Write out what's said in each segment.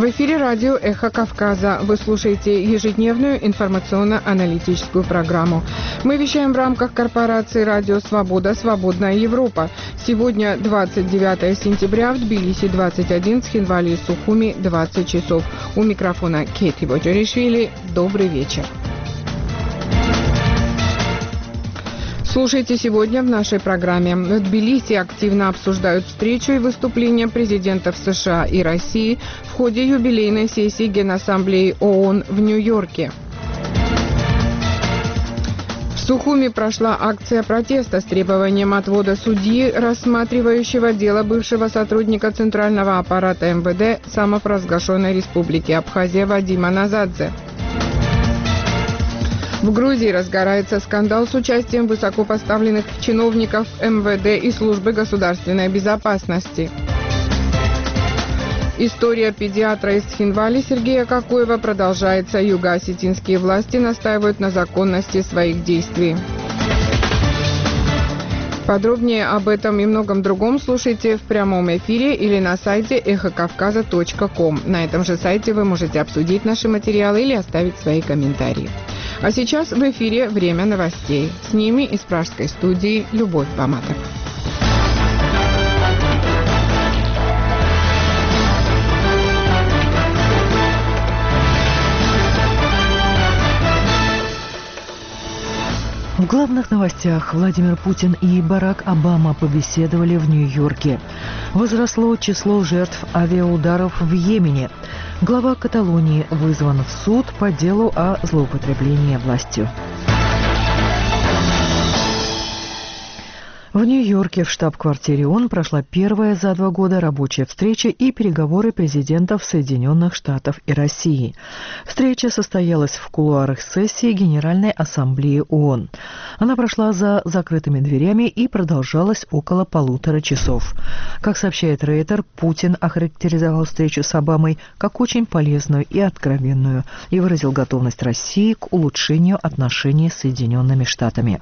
В эфире радио «Эхо Кавказа». Вы слушаете ежедневную информационно-аналитическую программу. Мы вещаем в рамках корпорации «Радио Свобода. Свободная Европа». Сегодня 29 сентября, в Тбилиси 21, в Цхинвале и Сухуми 20 часов. У микрофона Кейти Боджоришвили. Добрый вечер. Слушайте сегодня в нашей программе. В Тбилиси активно обсуждают встречу и выступления президентов США и России в ходе юбилейной сессии Генассамблеи ООН в Нью-Йорке. В Сухуми прошла акция протеста с требованием отвода судьи, рассматривающего дело бывшего сотрудника Центрального аппарата МВД самопровозглашенной Республики Абхазия Вадима Назадзе. В Грузии разгорается скандал с участием высокопоставленных чиновников МВД и службы государственной безопасности. История педиатра из Цхинвали Сергея Кокоева продолжается. Юго-осетинские власти настаивают на законности своих действий. Подробнее об этом и многом другом слушайте в прямом эфире или на сайте эхокавказа.ком. На этом же сайте вы можете обсудить наши материалы или оставить свои комментарии. А сейчас в эфире «Время новостей». С ними из пражской студии Любовь Баматова. В главных новостях: Владимир Путин и Барак Обама побеседовали в Нью-Йорке. Возросло число жертв авиаударов в Йемене. Глава Каталонии вызван в суд по делу о злоупотреблении властью. В Нью-Йорке в штаб-квартире ООН прошла первая за 2 года рабочая встреча и переговоры президентов Соединенных Штатов и России. Встреча состоялась в кулуарах сессии Генеральной Ассамблеи ООН. Она прошла за закрытыми дверями и продолжалась около 1,5 часов. Как сообщает Рейтер, Путин охарактеризовал встречу с Обамой как очень полезную и откровенную и выразил готовность России к улучшению отношений с Соединенными Штатами.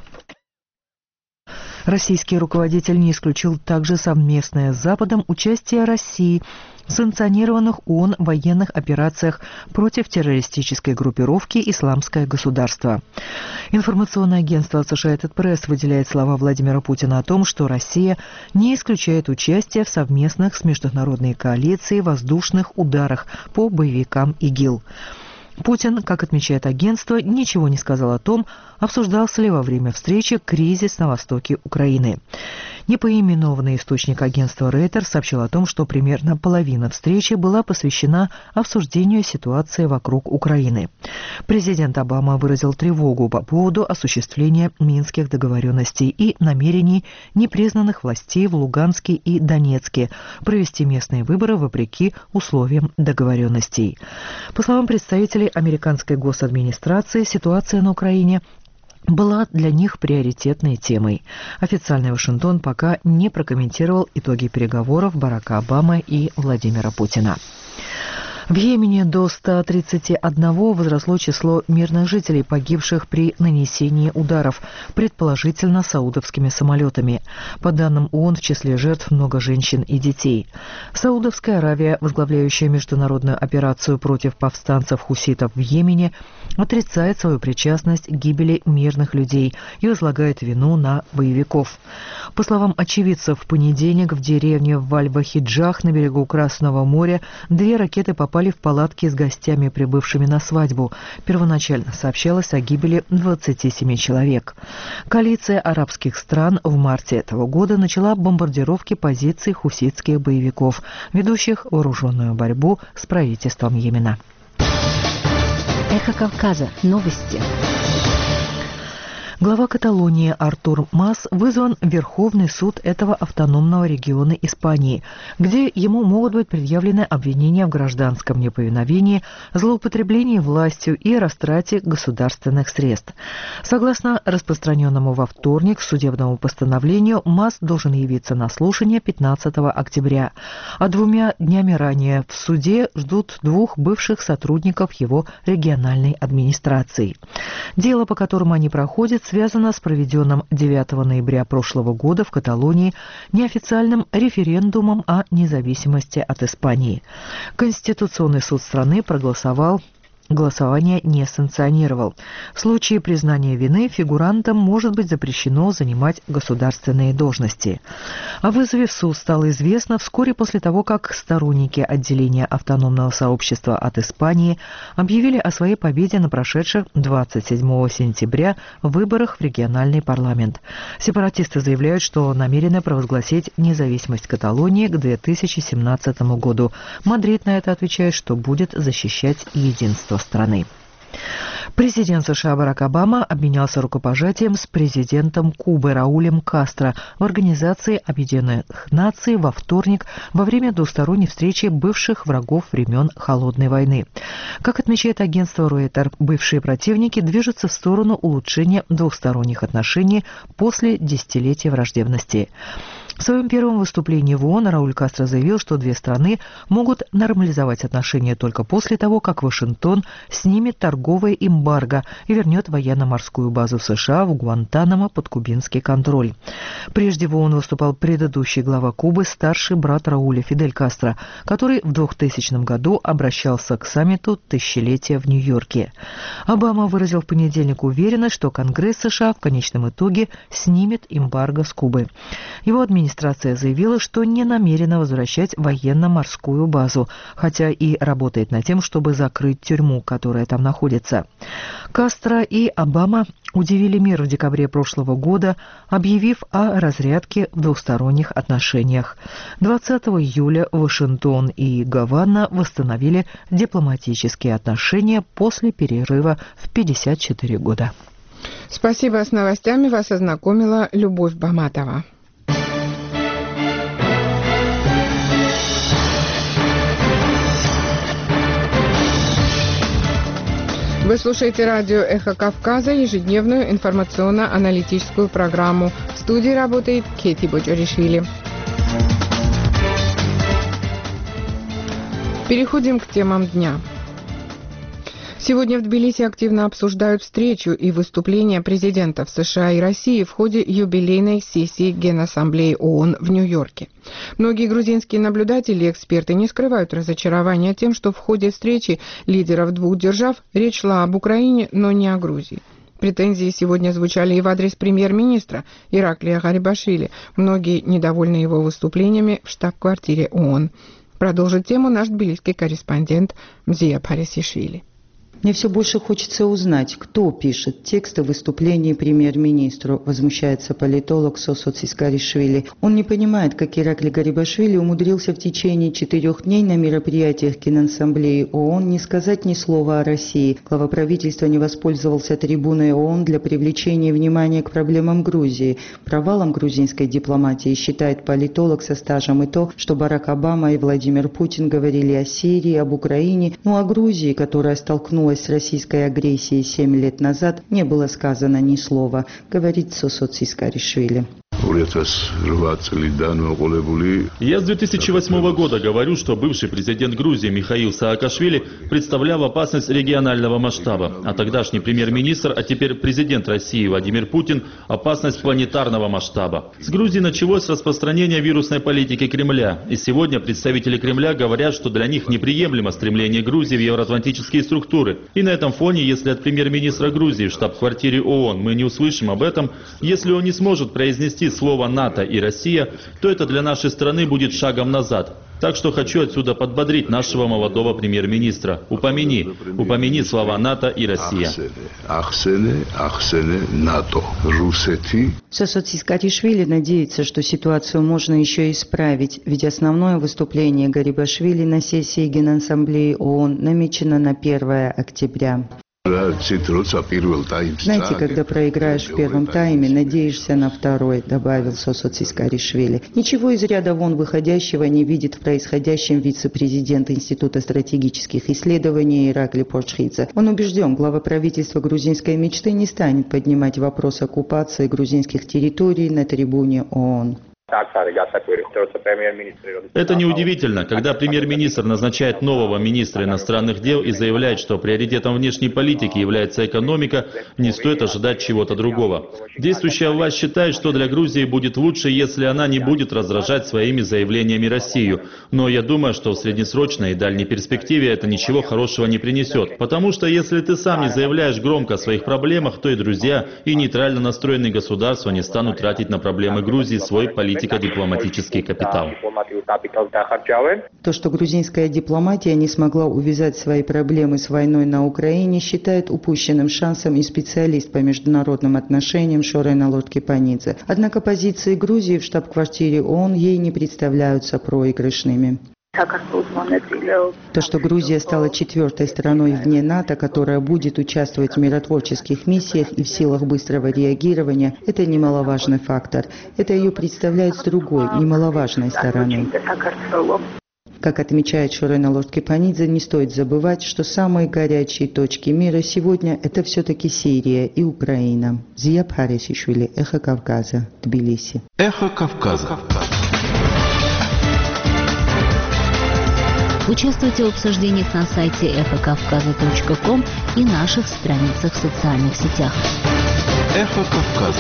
Российский руководитель не исключил также совместное с Западом участие России в санкционированных ООН военных операциях против террористической группировки «Исламское государство». Информационное агентство Associated Press выделяет слова Владимира Путина о том, что Россия не исключает участие в совместных с международной коалицией воздушных ударах по боевикам ИГИЛ. Путин, как отмечает агентство, ничего не сказал о том, обсуждался ли во время встречи кризис на востоке Украины. Непоименованный источник агентства Рейтер сообщил о том, что примерно половина встречи была посвящена обсуждению ситуации вокруг Украины. Президент Обама выразил тревогу по поводу осуществления минских договоренностей и намерений непризнанных властей в Луганске и Донецке провести местные выборы вопреки условиям договоренностей. По словам представителей американской госадминистрации, ситуация на Украине была для них приоритетной темой. Официальный Вашингтон пока не прокомментировал итоги переговоров Барака Обамы и Владимира Путина. В Йемене до 131 возросло число мирных жителей, погибших при нанесении ударов, предположительно саудовскими самолетами. По данным ООН, в числе жертв много женщин и детей. Саудовская Аравия, возглавляющая международную операцию против повстанцев-хуситов в Йемене, отрицает свою причастность к гибели мирных людей и возлагает вину на боевиков. По словам очевидцев, в понедельник в деревне Валь-Вахиджах на берегу Красного моря 2 ракеты попали в палатки с гостями, прибывшими на свадьбу. Первоначально сообщалось о гибели 27 человек. Коалиция арабских стран в марте этого года начала бомбардировки позиций хуситских боевиков, ведущих вооруженную борьбу с правительством Йемена. Эхо Кавказа. Новости. Глава Каталонии Артур Мас вызван в Верховный суд этого автономного региона Испании, где ему могут быть предъявлены обвинения в гражданском неповиновении, злоупотреблении властью и растрате государственных средств. Согласно распространенному во вторник судебному постановлению, Мас должен явиться на слушание 15 октября, а 2 днями ранее в суде ждут 2 бывших сотрудников его региональной администрации. Дело, по которому они проходят, связано с проведенным 9 ноября прошлого года в Каталонии неофициальным референдумом о независимости от Испании. Конституционный суд страны голосование не санкционировал. В случае признания вины фигурантам может быть запрещено занимать государственные должности. О вызове в суд стало известно вскоре после того, как сторонники отделения автономного сообщества от Испании объявили о своей победе на прошедших 27 сентября выборах в региональный парламент. Сепаратисты заявляют, что намерены провозгласить независимость Каталонии к 2017 году. Мадрид на это отвечает, что будет защищать единство страны. Президент США Барак Обама обменялся рукопожатием с президентом Кубы Раулем Кастро в Организации Объединенных Наций во вторник во время двусторонней встречи бывших врагов времен Холодной войны. Как отмечает агентство Reuters, бывшие противники движутся в сторону улучшения двухсторонних отношений после десятилетия враждебности. В своем первом выступлении в ООН Рауль Кастро заявил, что две страны могут нормализовать отношения только после того, как Вашингтон снимет торговое эмбарго и вернет военно-морскую базу США в Гуантанамо под кубинский контроль. Прежде в ООН выступал предыдущий глава Кубы, старший брат Рауля Фидель Кастро, который в 2000 году обращался к саммиту тысячелетия в Нью-Йорке. Обама выразил в понедельник уверенность, что Конгресс США в конечном итоге снимет эмбарго с Кубы. Его администрация заявила, что не намерена возвращать военно-морскую базу, хотя и работает над тем, чтобы закрыть тюрьму, которая там находится. Кастро и Обама удивили мир в декабре прошлого года, объявив о разрядке в двусторонних отношениях. 20 июля Вашингтон и Гавана восстановили дипломатические отношения после перерыва в 54 года. Спасибо. С новостями вас ознакомила Любовь Баматова. Вы слушаете радио «Эхо Кавказа», ежедневную информационно-аналитическую программу. В студии работает Кети Боджаришвили. Переходим к темам дня. Сегодня в Тбилиси активно обсуждают встречу и выступления президентов США и России в ходе юбилейной сессии Генассамблеи ООН в Нью-Йорке. Многие грузинские наблюдатели и эксперты не скрывают разочарования тем, что в ходе встречи лидеров двух держав речь шла об Украине, но не о Грузии. Претензии сегодня звучали и в адрес премьер-министра Ираклия Гарибашвили. Многие недовольны его выступлениями в штаб-квартире ООН. Продолжит тему наш тбилисский корреспондент Мзия Парисишвили. Мне все больше хочется узнать, кто пишет тексты выступлений премьер-министру, возмущается политолог Сосо Цискаришвили. Он не понимает, как Иракли Гарибашвили умудрился в течение 4 дней на мероприятиях Генассамблеи ООН не сказать ни слова о России. Глава правительства не воспользовался трибуной ООН для привлечения внимания к проблемам Грузии. Провалом грузинской дипломатии считает политолог со стажем и то, что Барак Обама и Владимир Путин говорили о Сирии, об Украине, но о Грузии, которая столкнулась с российской агрессией 7 лет назад, не было сказано ни слова, говорит Сосо Цискаришвили. Я с 2008 года говорю, что бывший президент Грузии Михаил Саакашвили представлял опасность регионального масштаба, а тогдашний премьер-министр, а теперь президент России Владимир Путин – опасность планетарного масштаба. С Грузии началось распространение вирусной политики Кремля, и сегодня представители Кремля говорят, что для них неприемлемо стремление Грузии в евроатлантические структуры. И на этом фоне, если от премьер-министра Грузии в штаб-квартире ООН мы не услышим об этом, если он не сможет произнести слово «НАТО» и «Россия», то это для нашей страны будет шагом назад. Так что хочу отсюда подбодрить нашего молодого премьер-министра. Упомяни слова «НАТО» и «Россия». Сосо Цискаришвили надеется, что ситуацию можно еще исправить, ведь основное выступление Гарибашвили на сессии Генассамблеи ООН намечено на 1 октября. Знаете, когда проиграешь в первом тайме, надеешься на второй, добавил Сосо Цискаришвили. Ничего из ряда вон выходящего не видит в происходящем вице-президент Института стратегических исследований Иракли Порчхидзе. Он убежден, глава правительства грузинской мечты не станет поднимать вопрос оккупации грузинских территорий на трибуне ООН. Это неудивительно, когда премьер-министр назначает нового министра иностранных дел и заявляет, что приоритетом внешней политики является экономика, не стоит ожидать чего-то другого. Действующая власть считает, что для Грузии будет лучше, если она не будет раздражать своими заявлениями Россию. Но я думаю, что в среднесрочной и дальней перспективе это ничего хорошего не принесет. Потому что если ты сам не заявляешь громко о своих проблемах, то и друзья, и нейтрально настроенные государства не станут тратить на проблемы Грузии свой политико-дипломатический капитал. То, что грузинская дипломатия не смогла увязать свои проблемы с войной на Украине, считает упущенным шансом и специалист по международным отношениям Шорена Лордкипанидзе. Однако позиции Грузии в штаб-квартире ООН ей не представляются проигрышными. То, что Грузия стала четвертой страной вне НАТО, которая будет участвовать в миротворческих миссиях и в силах быстрого реагирования, это немаловажный фактор. Это ее представляет с другой, немаловажной стороны. Как отмечает Шорена Лордкипанидзе, не стоит забывать, что самые горячие точки мира сегодня – это все-таки Сирия и Украина. Зия Пхарисишвили, Эхо Кавказа, Тбилиси. Эхо Кавказа. Участвуйте в обсуждениях на сайте эхокавказа.ком и наших страницах в социальных сетях. Эхо Кавказа.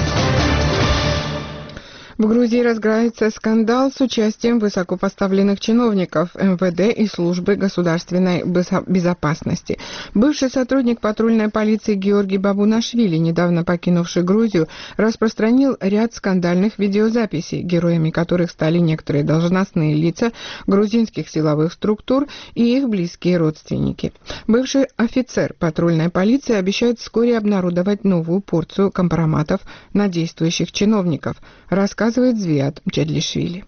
В Грузии разгорается скандал с участием высокопоставленных чиновников МВД и службы государственной безопасности. Бывший сотрудник патрульной полиции Георгий Бабунашвили, недавно покинувший Грузию, распространил ряд скандальных видеозаписей, героями которых стали некоторые должностные лица грузинских силовых структур и их близкие родственники. Бывший офицер патрульной полиции обещает вскоре обнародовать новую порцию компроматов на действующих чиновников, рассказывает Звиат Чадлишвили.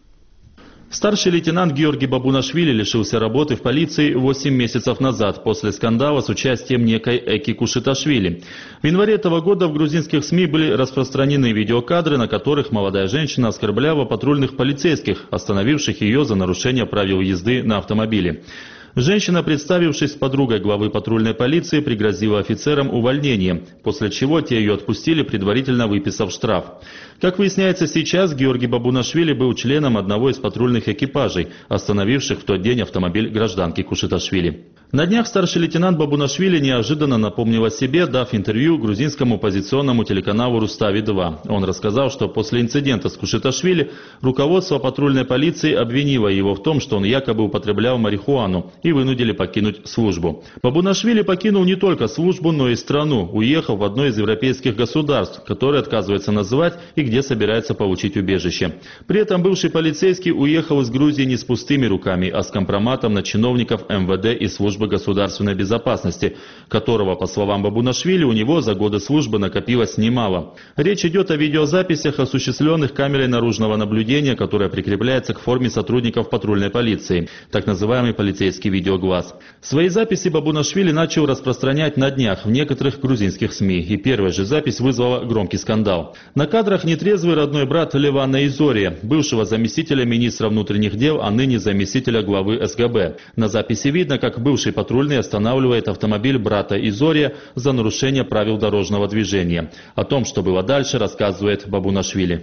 Старший лейтенант Георгий Бабунашвили лишился работы в полиции 8 месяцев назад после скандала с участием некой Эки Кушиташвили. В январе этого года в грузинских СМИ были распространены видеокадры, на которых молодая женщина оскорбляла патрульных полицейских, остановивших ее за нарушение правил езды на автомобиле. Женщина, представившись подругой главы патрульной полиции, пригрозила офицерам увольнением, после чего те ее отпустили, предварительно выписав штраф. Как выясняется сейчас, Георгий Бабунашвили был членом одного из патрульных экипажей, остановивших в тот день автомобиль гражданки Кушиташвили. На днях старший лейтенант Бабунашвили неожиданно напомнил о себе, дав интервью грузинскому оппозиционному телеканалу «Рустави-2». Он рассказал, что после инцидента с Кушиташвили руководство патрульной полиции обвинило его в том, что он якобы употреблял марихуану, и вынудили покинуть службу. Бабунашвили покинул не только службу, но и страну, уехав в одно из европейских государств, которое отказывается называть и где собирается получить убежище. При этом бывший полицейский уехал из Грузии не с пустыми руками, а с компроматом на чиновников МВД и службы государственной безопасности, которого, по словам Бабунашвили, у него за годы службы накопилось немало. Речь идет о видеозаписях, осуществленных камерой наружного наблюдения, которая прикрепляется к форме сотрудников патрульной полиции, так называемый полицейский видеоглаз. Свои записи Бабунашвили начал распространять на днях в некоторых грузинских СМИ, и первая же запись вызвала громкий скандал. На кадрах нетрезвый родной брат Левана Изория, бывшего заместителя министра внутренних дел, а ныне заместителя главы СГБ. На записи видно, как бывший патрульный останавливает автомобиль брата Изория за нарушение правил дорожного движения. О том, что было дальше, рассказывает Бабунашвили.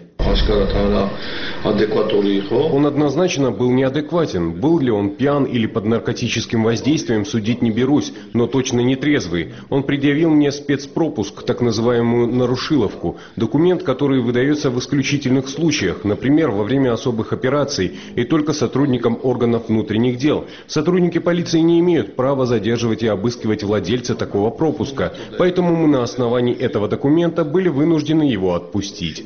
Он однозначно был неадекватен. Был ли он пьян или под наркотическим воздействием, судить не берусь, но точно не трезвый. Он предъявил мне спецпропуск, так называемую нарушиловку, документ, который выдается в исключительных случаях, например, во время особых операций и только сотрудникам органов внутренних дел. Сотрудники полиции не имеют права задерживать и обыскивать владельца такого пропуска, поэтому мы на основании этого документа были вынуждены его отпустить.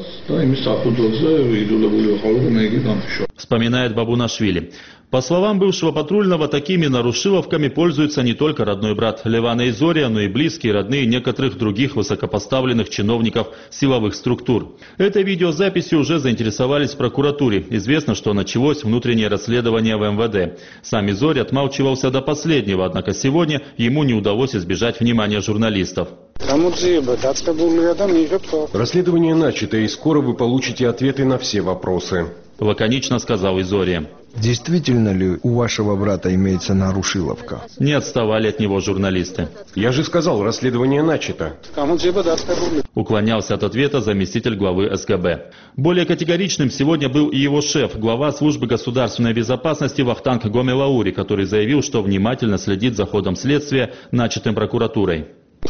Вспоминает Бабунашвили. По словам бывшего патрульного, такими нарушиловками пользуется не только родной брат Левана Изория, но и близкие, родные некоторых других высокопоставленных чиновников силовых структур. Этой видеозаписью уже заинтересовались в прокуратуре. Известно, что началось внутреннее расследование в МВД. Сам Изория отмалчивался до последнего, однако сегодня ему не удалось избежать внимания журналистов. Расследование начато, и скоро вы получите ответы на все вопросы. лаконично сказал Изория. Действительно ли у вашего брата имеется нарушиловка? Не отставали от него журналисты. Я же сказал, расследование начато. Уклонялся от ответа заместитель главы СКБ. Более категоричным сегодня был и его шеф, глава службы государственной безопасности Вахтанг Гомелаури, который заявил, что внимательно следит за ходом следствия, начатым прокуратурой.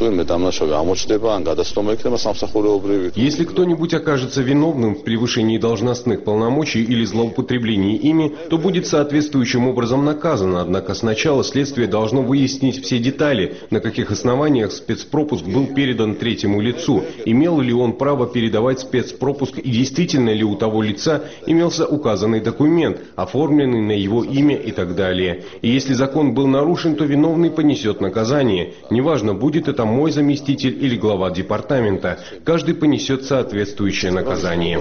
Если кто-нибудь окажется виновным в превышении должностных полномочий или злоупотреблении ими, то будет соответствующим образом наказан. Однако сначала следствие должно выяснить все детали, на каких основаниях спецпропуск был передан третьему лицу, имел ли он право передавать спецпропуск и действительно ли у того лица имелся указанный документ, оформленный на его имя и так далее. И если закон был нарушен, то виновный понесет наказание. Неважно, будет это мой заместитель или глава департамента. Каждый понесет соответствующее наказание.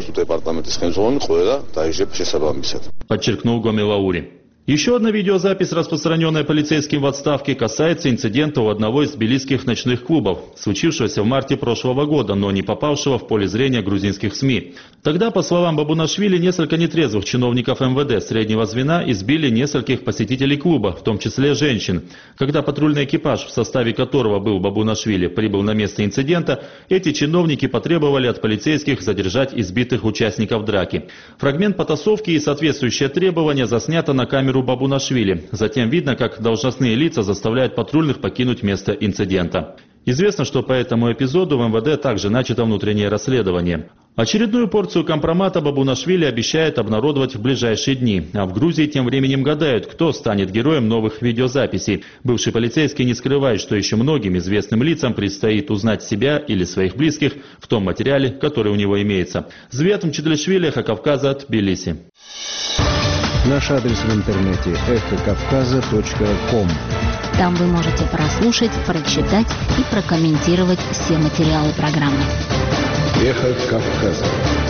Подчеркнул Гомелаури. Еще одна видеозапись, распространенная полицейским в отставке, касается инцидента у одного из тбилисских ночных клубов, случившегося в марте прошлого года, но не попавшего в поле зрения грузинских СМИ. Тогда, по словам Бабунашвили, несколько нетрезвых чиновников МВД среднего звена избили нескольких посетителей клуба, в том числе женщин. Когда патрульный экипаж, в составе которого был Бабунашвили, прибыл на место инцидента, эти чиновники потребовали от полицейских задержать избитых участников драки. Фрагмент потасовки и соответствующее требование заснято на камеру Бабунашвили. Затем видно, как должностные лица заставляют патрульных покинуть место инцидента. Известно, что по этому эпизоду в МВД также начато внутреннее расследование. Очередную порцию компромата Бабунашвили обещает обнародовать в ближайшие дни. А в Грузии тем временем гадают, кто станет героем новых видеозаписей. Бывший полицейский не скрывает, что еще многим известным лицам предстоит узнать себя или своих близких в том материале, который у него имеется. Звет Мчедлишвили, Эхо Кавказа, Тбилиси. Наш адрес в интернете эхокавказа.ком. Там вы можете прослушать, прочитать и прокомментировать все материалы программы. Эхо Кавказа.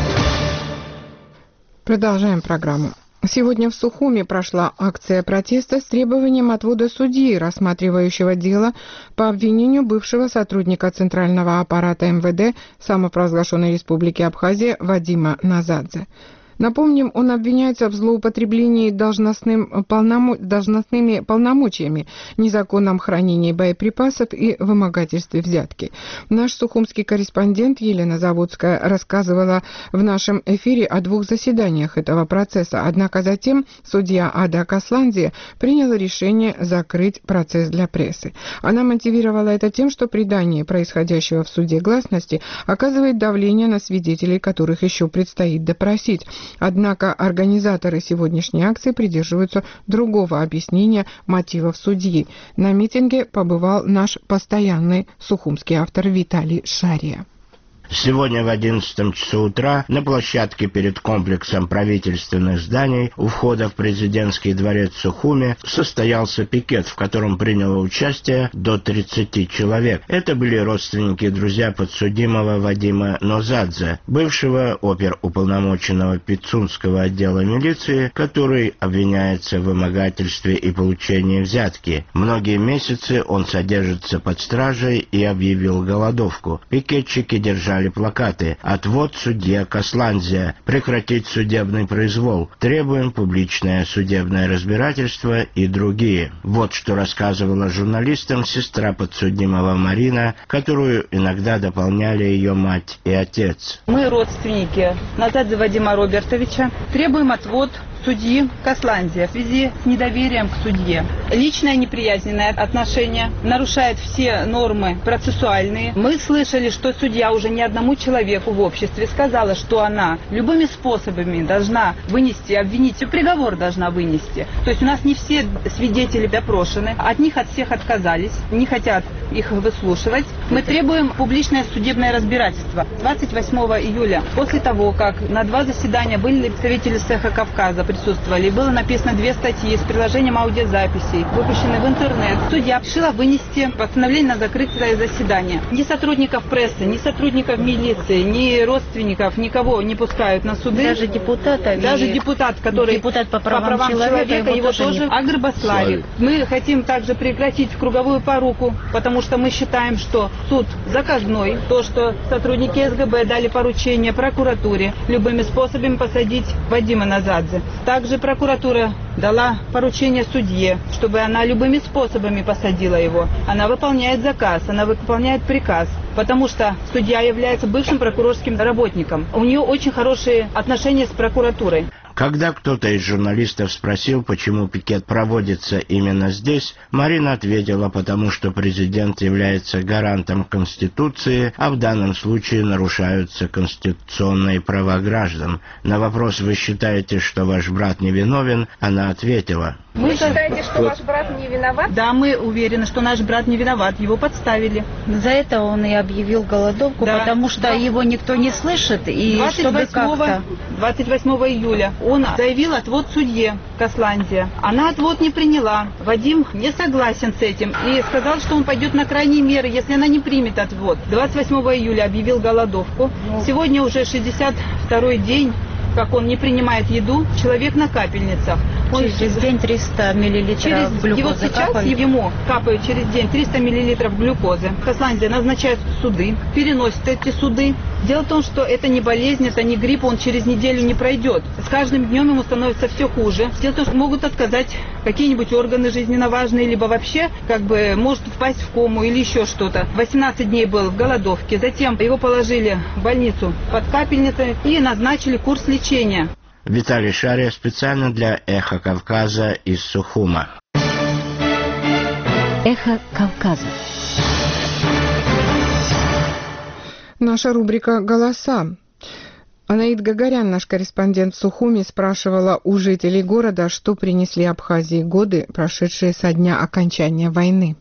Продолжаем программу. Сегодня в Сухуми прошла акция протеста с требованием отвода судьи, рассматривающего дело по обвинению бывшего сотрудника Центрального аппарата МВД самопровозглашенной Республики Абхазия Вадима Назадзе. Напомним, он обвиняется в злоупотреблении должностными полномочиями, незаконном хранении боеприпасов и вымогательстве взятки. Наш сухумский корреспондент Елена Заводская рассказывала в нашем эфире о 2 заседаниях этого процесса. Однако затем судья Ада Касландзе приняла решение закрыть процесс для прессы. Она мотивировала это тем, что придание происходящего в суде гласности оказывает давление на свидетелей, которых еще предстоит допросить. Однако организаторы сегодняшней акции придерживаются другого объяснения мотивов судьи. На митинге побывал наш постоянный сухумский автор Виталий Шария. Сегодня в 11 часу утра на площадке перед комплексом правительственных зданий у входа в президентский дворец Сухуми состоялся пикет, в котором приняло участие до 30 человек. Это были родственники и друзья подсудимого Вадима Назадзе, бывшего оперуполномоченного Пицунского отдела милиции, который обвиняется в вымогательстве и получении взятки. Многие месяцы он содержится под стражей и объявил голодовку. Пикетчики держали плакаты: «Отвод судье Касландзе», «Прекратить судебный произвол», «Требуем публичное судебное разбирательство» и другие. Вот что рассказывала журналистам сестра подсудимого Марина, которую иногда дополняли ее мать и отец. Мы, родственники Назадзе Вадима Робертовича, требуем отвод судьи Касландзе в связи с недоверием к судье. Личное неприязненное отношение нарушает все нормы процессуальные. Мы слышали, что судья уже не одному человеку в обществе сказала, что она любыми способами должна вынести, обвинить, приговор должна вынести. То есть у нас не все свидетели допрошены, от них от всех отказались, не хотят их выслушивать. Мы требуем публичное судебное разбирательство. 28 июля, после того, как на 2 заседания были представители Эхо Кавказа, присутствовали. Было написано 2 статьи с приложением аудиозаписей, выпущены в интернет. Судья решила вынести постановление на закрытое заседание. Ни сотрудников прессы, ни сотрудников милиции, ни родственников, никого не пускают на суды. Даже депутата. Даже депутат, который депутат по правам человека, его тоже агрбославит. Мы хотим также прекратить круговую поруку, потому что мы считаем, что суд заказной, то, что сотрудники СГБ дали поручение прокуратуре любыми способами посадить Вадима Назадзе. Также прокуратура дала поручение судье, чтобы она любыми способами посадила его. Она выполняет заказ, она выполняет приказ, потому что судья является бывшим прокурорским работником. У нее очень хорошие отношения с прокуратурой. Когда кто-то из журналистов спросил, почему пикет проводится именно здесь, Марина ответила, потому что президент является гарантом Конституции, а в данном случае нарушаются конституционные права граждан. На вопрос «Вы считаете, что ваш брат невиновен?» она ответила: Вы считаете, что ваш брат не виноват? Да, мы уверены, что наш брат не виноват, его подставили. За это он и объявил голодовку, да, потому что его никто не слышит. И 28 июля он заявил отвод судье Касландия. Она отвод не приняла. Вадим не согласен с этим и сказал, что он пойдет на крайние меры, если она не примет отвод. 28 июля объявил голодовку. Сегодня уже 62-й день, как он не принимает еду, человек на капельницах. Он через день 300 миллилитров глюкозы и вот сейчас ему капают через день 300 миллилитров глюкозы. Касландия назначает суды, переносит эти суды. Дело в том, что это не болезнь, это не грипп, он через неделю не пройдет. С каждым днем ему становится все хуже. Дело в том, что могут отказать какие-нибудь органы жизненно важные, либо вообще может впасть в кому или еще что-то. 18 дней был в голодовке, затем его положили в больницу под капельницей и назначили курс лечения. Виталий Шария специально для «Эхо Кавказа» из Сухума. «Эхо Кавказа». Наша рубрика «Голоса». Анаид Гагарян, наш корреспондент в Сухуме, спрашивала у жителей города, что принесли Абхазии годы, прошедшие со дня окончания войны.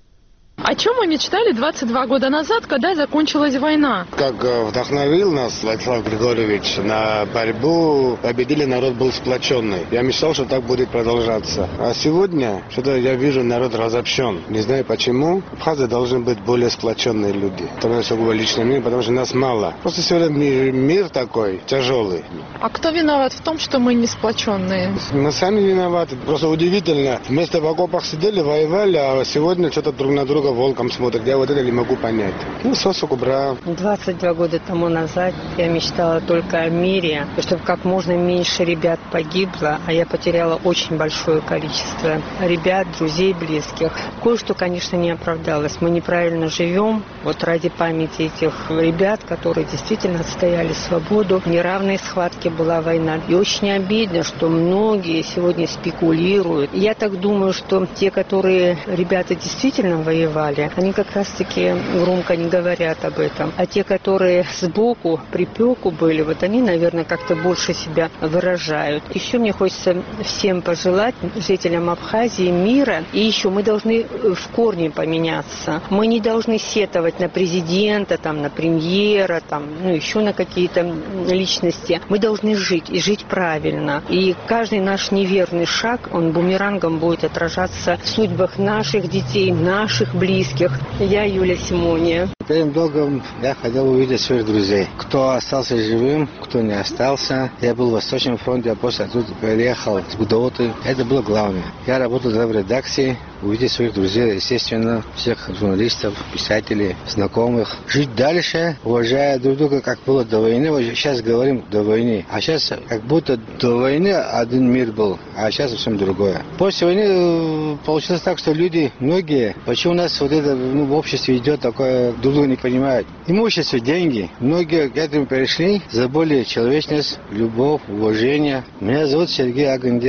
О чем мы мечтали 22 года назад, когда закончилась война? Как вдохновил нас Владислав Григорьевич на борьбу, победили, народ был сплоченный. Я мечтал, что так будет продолжаться. А сегодня что-то я вижу, народ разобщен. Не знаю почему. В Абхазии должны быть более сплоченные люди. Это сугубо личное мнение, потому что нас мало. Просто сегодня мир такой тяжелый. А кто виноват в том, что мы не сплоченные? Мы сами виноваты. Просто удивительно. Вместо в окопах сидели, воевали, а сегодня что-то друг на друга волком смотрят. Я вот это не могу понять. Сосуку брал. 22 года тому назад я мечтала только о мире, чтобы как можно меньше ребят погибло, а я потеряла очень большое количество ребят, друзей, близких. Кое-что, конечно, не оправдалось. Мы неправильно живем. Вот ради памяти этих ребят, которые действительно отстояли свободу. В неравной схватке была война. И очень обидно, что многие сегодня спекулируют. Я так думаю, что те, которые ребята действительно воевали, они как раз-таки громко не говорят об этом. А те, которые сбоку, припеку были, вот они, наверное, как-то больше себя выражают. Еще мне хочется всем пожелать, жителям Абхазии, мира. И еще мы должны в корне поменяться. Мы не должны сетовать на президента, на премьера, еще на какие-то личности. Мы должны жить и жить правильно. И каждый наш неверный шаг, он бумерангом будет отражаться в судьбах наших детей, наших близких. Я Юлия Симония. Перед долгом я хотел увидеть своих друзей. Кто остался живым, кто не остался. Я был в Восточном фронте, а после тут переехал с Гудоты. Это было главное. Я работал в редакции. Увидеть своих друзей, естественно, всех журналистов, писателей, знакомых. Жить дальше, уважая друг друга, как было до войны. Вот сейчас говорим до войны. А сейчас как будто до войны один мир был, а сейчас совсем другое. После войны получилось так, что люди, многие, почему у нас вот это в обществе идет такое, друг друга не понимают. Имущество, деньги. Многие к этому перешли, забыли человечность, любовь, уважение. Меня зовут Сергей Агандия.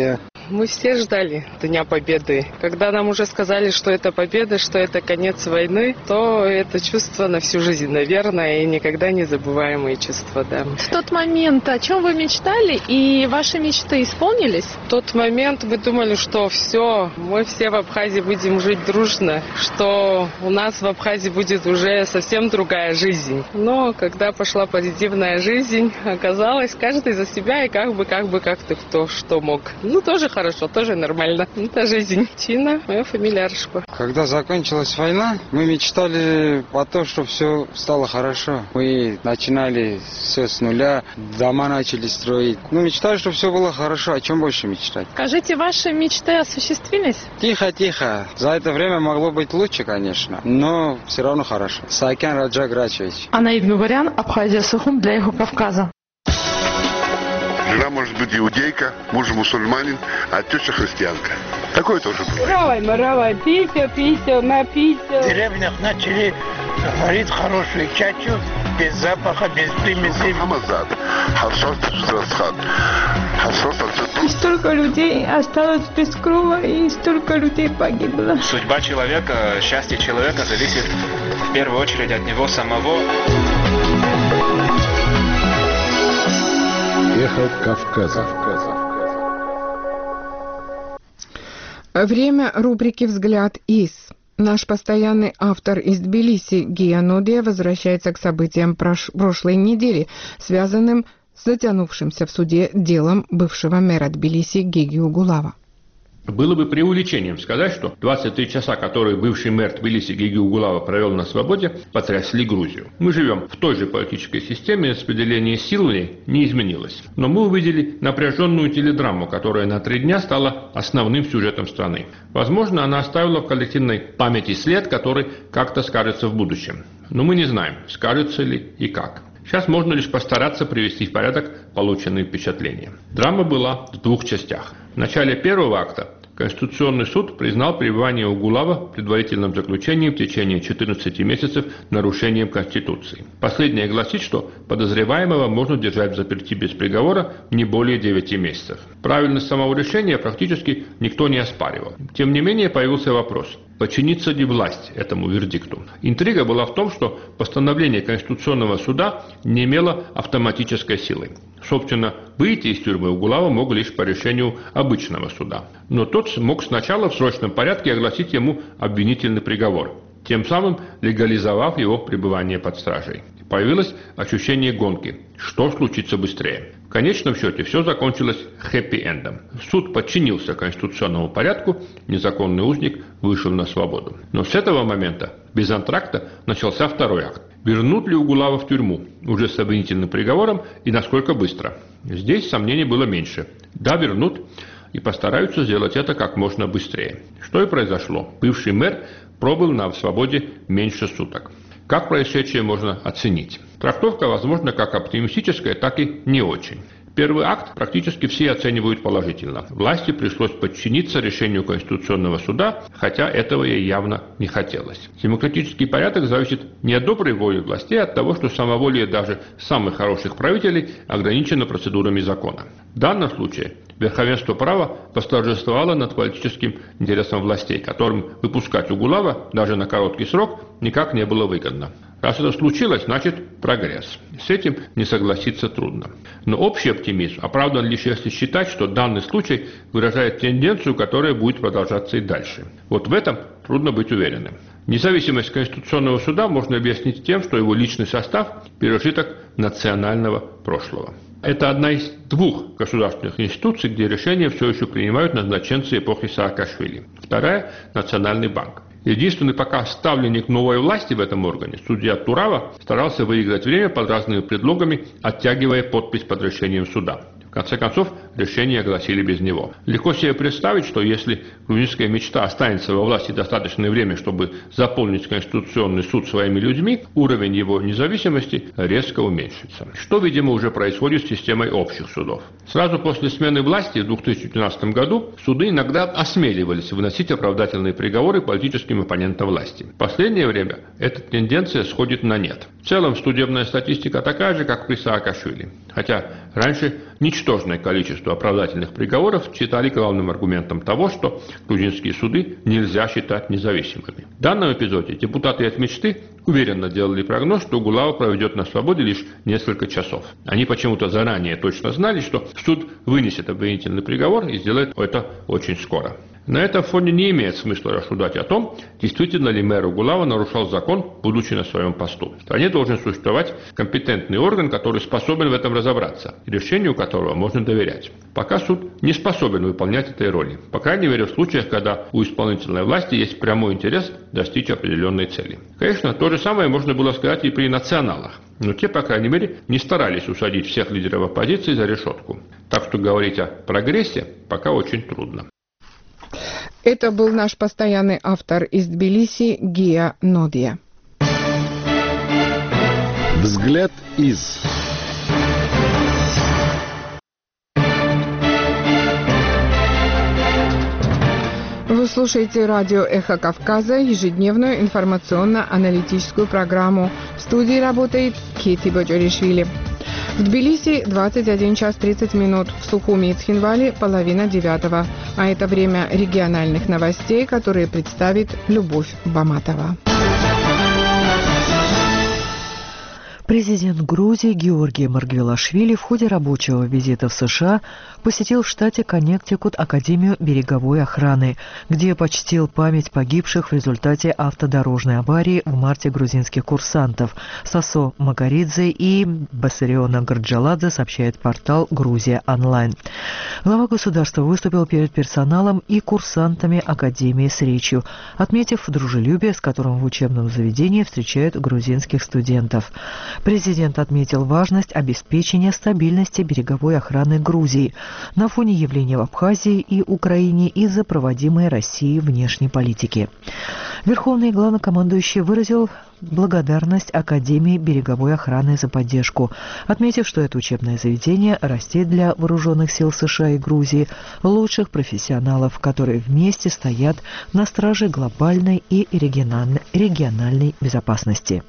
Мы все ждали Дня Победы. Когда нам уже сказали, что это победа, что это конец войны, то это чувство на всю жизнь, наверное, и никогда не забываемые чувства, да. В тот момент о чем вы мечтали, и ваши мечты исполнились? В тот момент мы думали, что все, мы все в Абхазии будем жить дружно, что у нас в Абхазии будет уже совсем другая жизнь. Но когда пошла позитивная жизнь, оказалось, каждый за себя и как бы как-то кто что мог. Ну, тоже хорошо, тоже нормально. Это жизнь. Чина, моя фамилия Аршко. Когда закончилась война, мы мечтали о том, что все стало хорошо. Мы начинали все с нуля, дома начали строить. Мы мечтали, что все было хорошо. О чем больше мечтать? Скажите, ваши мечты осуществились? Тихо. За это время могло быть лучше, конечно, но все равно хорошо. Саакян Раджа Грачевич. Анаид Мугарян, Абхазия, Сухум для Юго-Кавказа. Жена может быть иудейка, муж мусульманин, а теща христианка. Такое тоже бывает. Маравай, пися, напися. В деревнях начали варить хорошую чачу, без запаха, без примесей. И столько людей осталось без крова, и столько людей погибло. Судьба человека, счастье человека зависит в первую очередь от него самого. Эхо Кавказа. Время рубрики «Взгляд из». Наш постоянный автор из Тбилиси Гия Нодия возвращается к событиям прошлой недели, связанным с затянувшимся в суде делом бывшего мэра Тбилиси Гиги Угулава. Было бы преувеличением сказать, что 23 часа, которые бывший мэр Тбилиси Гиги Угулава провел на свободе, потрясли Грузию. Мы живем в той же политической системе, распределение сил в ней не изменилось. Но мы увидели напряженную теледраму, которая на 3 дня стала основным сюжетом страны. Возможно, она оставила в коллективной памяти след, который как-то скажется в будущем. Но мы не знаем, скажется ли и как. Сейчас можно лишь постараться привести в порядок полученные впечатления. Драма была в 2 частях. В начале первого акта Конституционный суд признал пребывание Угулава в предварительном заключении в течение 14 месяцев нарушением Конституции. Последнее гласит, что подозреваемого можно держать в заперти без приговора не более 9 месяцев. Правильность самого решения практически никто не оспаривал. Тем не менее появился вопрос: подчинится ли власть этому вердикту? Интрига была в том, что постановление Конституционного суда не имело автоматической силы. Собственно, выйти из тюрьмы Угулава мог лишь по решению обычного суда. Но тот мог сначала в срочном порядке огласить ему обвинительный приговор, тем самым легализовав его пребывание под стражей. Появилось ощущение гонки. Что случится быстрее? В конечном счете все закончилось хэппи-эндом. Суд подчинился конституционному порядку, незаконный узник вышел на свободу. Но с этого момента, без антракта, начался второй акт. Вернут ли Угулава в тюрьму, уже с обвинительным приговором, и насколько быстро? Здесь сомнений было меньше. Да, вернут, и постараются сделать это как можно быстрее. Что и произошло. Бывший мэр пробыл на свободе меньше суток. Как происшедшее можно оценить? Трактовка, возможно, как оптимистическая, так и не очень. Первый акт практически все оценивают положительно. Власти пришлось подчиниться решению Конституционного суда, хотя этого ей явно не хотелось. Демократический порядок зависит не от доброй воли властей, а от того, что самоволие даже самых хороших правителей ограничено процедурами закона. В данном случае верховенство права восторжествовало над политическим интересом властей, которым выпускать Угулава даже на короткий срок никак не было выгодно. Раз это случилось, значит прогресс. С этим не согласиться трудно. Но общий оптимизм оправдан лишь если считать, что данный случай выражает тенденцию, которая будет продолжаться и дальше. Вот в этом трудно быть уверенным. Независимость Конституционного суда можно объяснить тем, что его личный состав – пережиток национального прошлого. Это одна из 2 государственных институций, где решения все еще принимают назначенцы эпохи Саакашвили. Вторая – Национальный банк. Единственный пока ставленник новой власти в этом органе, судья Турава, старался выиграть время под разными предлогами, оттягивая подпись под решением суда. В конце концов, решение огласили без него. Легко себе представить, что если грузинская мечта останется во власти достаточное время, чтобы заполнить Конституционный суд своими людьми, уровень его независимости резко уменьшится. Что, видимо, уже происходит с системой общих судов. Сразу после смены власти в 2012 году суды иногда осмеливались выносить оправдательные приговоры политическим оппонентам власти. В последнее время эта тенденция сходит на нет. В целом судебная статистика такая же, как при Саакашвили. Хотя раньше ничто ничтожное количество оправдательных приговоров считали главным аргументом того, что грузинские суды нельзя считать независимыми. В данном эпизоде депутаты от мечты уверенно делали прогноз, что Угулава проведет на свободе лишь несколько часов. Они почему-то заранее точно знали, что суд вынесет обвинительный приговор и сделает это очень скоро. На этом фоне не имеет смысла рассуждать о том, действительно ли мэр Угулава нарушал закон, будучи на своем посту. В стране должен существовать компетентный орган, который способен в этом разобраться, и решению которого можно доверять. Пока суд не способен выполнять этой роли, по крайней мере в случаях, когда у исполнительной власти есть прямой интерес достичь определенной цели. Конечно, то же самое можно было сказать и при националах, но те, по крайней мере, не старались усадить всех лидеров оппозиции за решетку. Так что говорить о прогрессе пока очень трудно. Это был наш постоянный автор из Тбилиси Гия Нодия. Взгляд из... Вы слушаете радио «Эхо Кавказа», ежедневную информационно-аналитическую программу. В студии работает Кети Боджоришвили. В Тбилиси 21 час 30 минут, в Сухуми и Цхинвале половина 9. А это время региональных новостей, которые представит Любовь Баматова. Президент Грузии Георгий Маргвелашвили в ходе рабочего визита в США посетил в штате Коннектикут Академию береговой охраны, где почтил память погибших в результате автодорожной аварии в марте грузинских курсантов Сасо Макаридзе и Басариона Горджаладзе, сообщает портал «Грузия онлайн». Глава государства выступил перед персоналом и курсантами Академии с речью, отметив дружелюбие, с которым в учебном заведении встречают грузинских студентов. Президент отметил важность обеспечения стабильности береговой охраны Грузии на фоне явления в Абхазии и Украине из-за проводимой Россией внешней политики. Верховный главнокомандующий выразил благодарность Академии береговой охраны за поддержку, отметив, что это учебное заведение растит для вооруженных сил США и Грузии лучших профессионалов, которые вместе стоят на страже глобальной и региональной безопасности.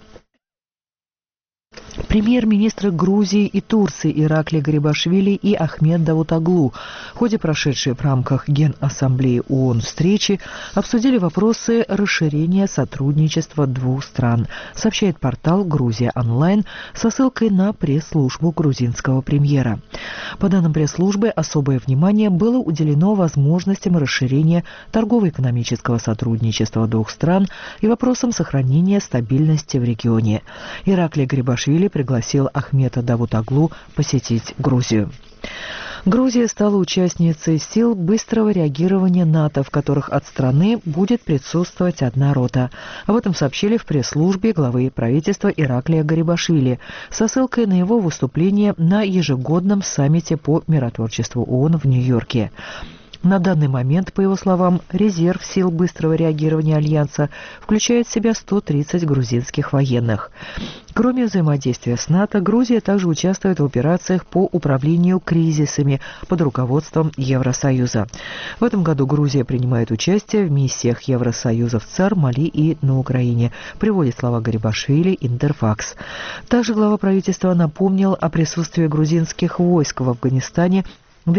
Премьер-министры Грузии и Турции Иракли Гарибашвили и Ахмед Давутоглу в ходе прошедшей в рамках Генассамблеи ООН встречи обсудили вопросы расширения сотрудничества двух стран, сообщает портал «Грузия онлайн» со ссылкой на пресс-службу грузинского премьера. По данным пресс-службы, особое внимание было уделено возможностям расширения торгово-экономического сотрудничества двух стран и вопросам сохранения стабильности в регионе. Иракли Гарибашвили пригласил Ахмеда Давутоглу посетить Грузию. Грузия стала участницей сил быстрого реагирования НАТО, в которых от страны будет присутствовать одна рота. Об этом сообщили в пресс-службе главы правительства Ираклия Гарибашвили со ссылкой на его выступление на ежегодном саммите по миротворчеству ООН в Нью-Йорке. На данный момент, по его словам, резерв сил быстрого реагирования Альянса включает в себя 130 грузинских военных. Кроме взаимодействия с НАТО, Грузия также участвует в операциях по управлению кризисами под руководством Евросоюза. В этом году Грузия принимает участие в миссиях Евросоюза в ЦАР, Мали и на Украине, приводит слова Гарибашвили Интерфакс. Также глава правительства напомнил о присутствии грузинских войск в Афганистане в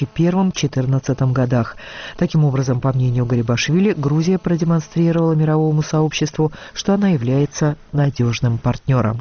2001-2014 годах. Таким образом, по мнению Гарибашвили, Грузия продемонстрировала мировому сообществу, что она является надежным партнером.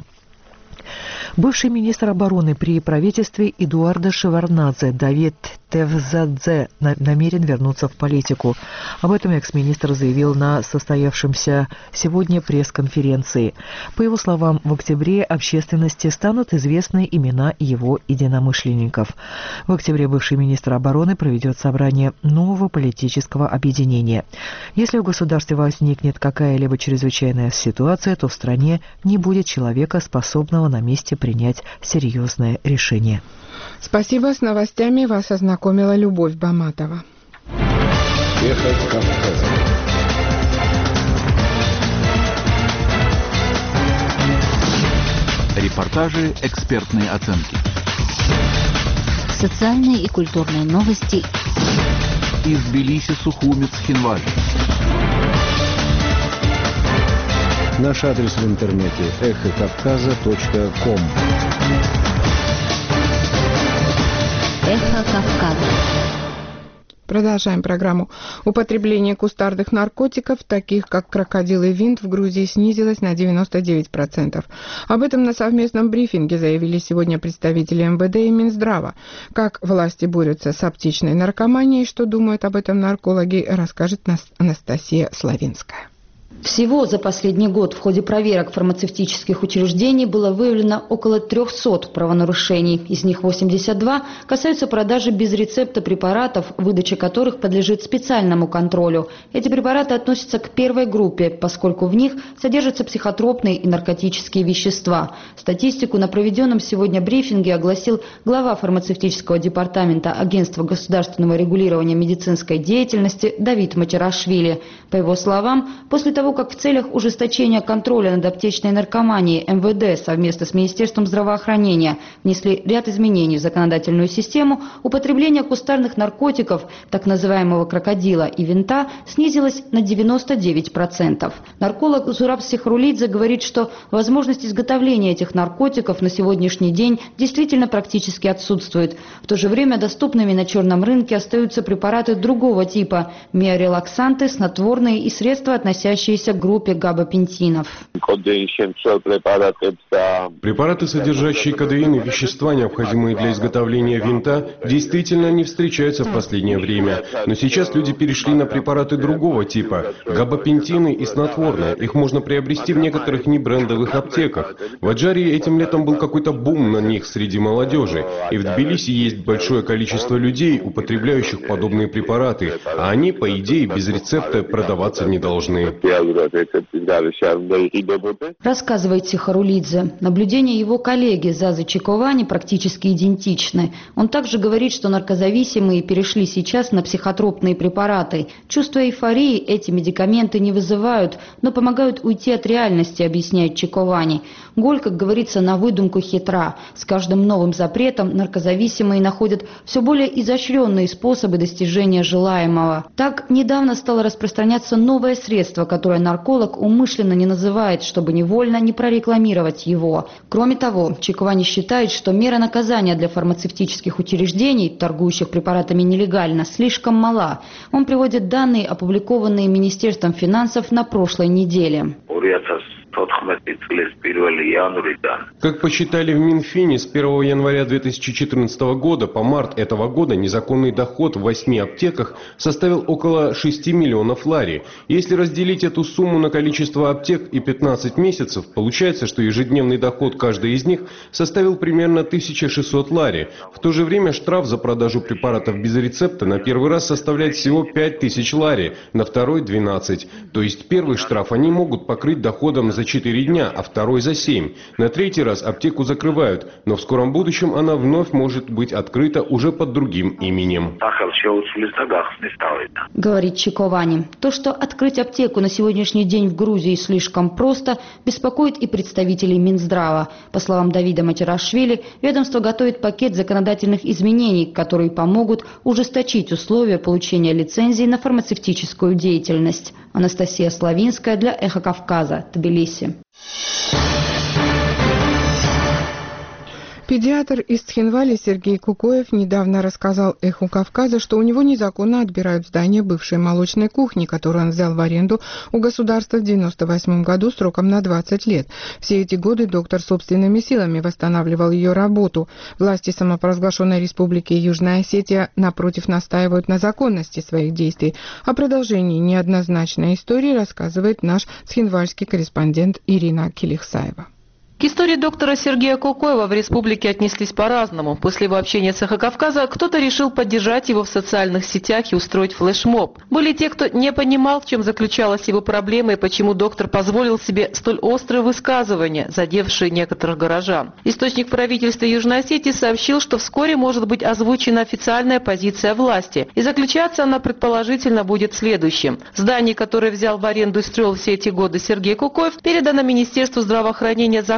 Бывший министр обороны при правительстве Эдуарда Шеварднадзе Давид Тевзадзе намерен вернуться в политику. Об этом экс-министр заявил на состоявшемся сегодня пресс-конференции. По его словам, в октябре общественности станут известны имена его единомышленников. В октябре бывший министр обороны проведет собрание нового политического объединения. Если в государстве возникнет какая-либо чрезвычайная ситуация, то в стране не будет человека, способного на месте принять серьезное решение. Спасибо. С новостями вас ознакомила Любовь Баматова. Эхо Кавказа. Репортажи, экспертные оценки. Социальные и культурные новости. Из Тбилиси, Сухуми, Цхинвали. Наш адрес в интернете эхокавказа.ком. Продолжаем программу. Употребление кустарных наркотиков, таких как крокодил и винт, в Грузии снизилось на 99%. Об этом на совместном брифинге заявили сегодня представители МВД и Минздрава. Как власти борются с аптечной наркоманией, что думают об этом наркологи, расскажет Анастасия Славинская. Всего за последний год в ходе проверок фармацевтических учреждений было выявлено около 300 правонарушений. Из них 82 касаются продажи без рецепта препаратов, выдача которых подлежит специальному контролю. Эти препараты относятся к первой группе, поскольку в них содержатся психотропные и наркотические вещества. Статистику на проведенном сегодня брифинге огласил глава фармацевтического департамента Агентства государственного регулирования медицинской деятельности Давид Матирашвили. По его словам, после того, как в целях ужесточения контроля над аптечной наркоманией МВД совместно с Министерством здравоохранения внесли ряд изменений в законодательную систему, употребление кустарных наркотиков, так называемого крокодила и винта, снизилось на 99%. Нарколог Зураб Сихрулидзе говорит, что возможность изготовления этих наркотиков на сегодняшний день действительно практически отсутствует. В то же время доступными на черном рынке остаются препараты другого типа – миорелаксанты, снотворные и средства, относящиеся к группе габапентинов. Препараты, содержащие кодеин и вещества, необходимые для изготовления винта, действительно не встречаются в последнее время. Но сейчас люди перешли на препараты другого типа – габапентины и снотворные. Их можно приобрести в некоторых небрендовых аптеках. В Аджарии этим летом был какой-то бум на них среди молодежи. И в Тбилиси есть большое количество людей, употребляющих подобные препараты. А они, по идее, без рецепта продаваться не должны. Рассказывает Сихрулидзе. Наблюдения его коллеги Зазы Чиковани практически идентичны. Он также говорит, что наркозависимые перешли сейчас на психотропные препараты. Чувство эйфории эти медикаменты не вызывают, но помогают уйти от реальности, объясняет Чиковани. Голь, как говорится, на выдумку хитра. С каждым новым запретом наркозависимые находят все более изощренные способы достижения желаемого. Так, недавно стало распространяться новое средство, которое нарколог умышленно не называет, чтобы невольно не прорекламировать его. Кроме того, Чиковани считает, что мера наказания для фармацевтических учреждений, торгующих препаратами нелегально, слишком мала. Он приводит данные, опубликованные Министерством финансов на прошлой неделе. Как посчитали в Минфине, с 1 января 2014 года по март этого года незаконный доход в 8 аптеках составил около 6 миллионов лари. Если разделить эту сумму на количество аптек и 15 месяцев, получается, что ежедневный доход каждой из них составил примерно 1600 лари. В то же время штраф за продажу препаратов без рецепта на первый раз составляет всего 5000 лари, на второй – 12. То есть первый штраф они могут покрыть доходом за 4 дня, а второй за 7. На третий раз аптеку закрывают, но в скором будущем она вновь может быть открыта уже под другим именем. Говорит Чиковани. То, что открыть аптеку на сегодняшний день в Грузии слишком просто, беспокоит и представителей Минздрава. По словам Давида Матирашвили, ведомство готовит пакет законодательных изменений, которые помогут ужесточить условия получения лицензии на фармацевтическую деятельность. Анастасия Славинская для Эхо Кавказа, Тбилиси. Педиатр из Цхинвали Сергей Кукоев недавно рассказал «Эху Кавказа», что у него незаконно отбирают здание бывшей молочной кухни, которую он взял в аренду у государства в 1998 году сроком на 20 лет. Все эти годы доктор собственными силами восстанавливал ее работу. Власти самопровозглашенной республики Южная Осетия, напротив, настаивают на законности своих действий. О продолжении неоднозначной истории рассказывает наш цхинвальский корреспондент Ирина Килихсаева. К истории доктора Сергея Кукоева в республике отнеслись по-разному. После его общения с Эхо Кавказа кто-то решил поддержать его в социальных сетях и устроить флешмоб. Были те, кто не понимал, в чем заключалась его проблема и почему доктор позволил себе столь острые высказывания, задевшие некоторых горожан. Источник в правительстве Южной Осетии сообщил, что вскоре может быть озвучена официальная позиция власти. И заключаться она, предположительно, будет следующим. Здание, которое взял в аренду и строил все эти годы Сергей Кукоев, передано Министерству здравоохранения законом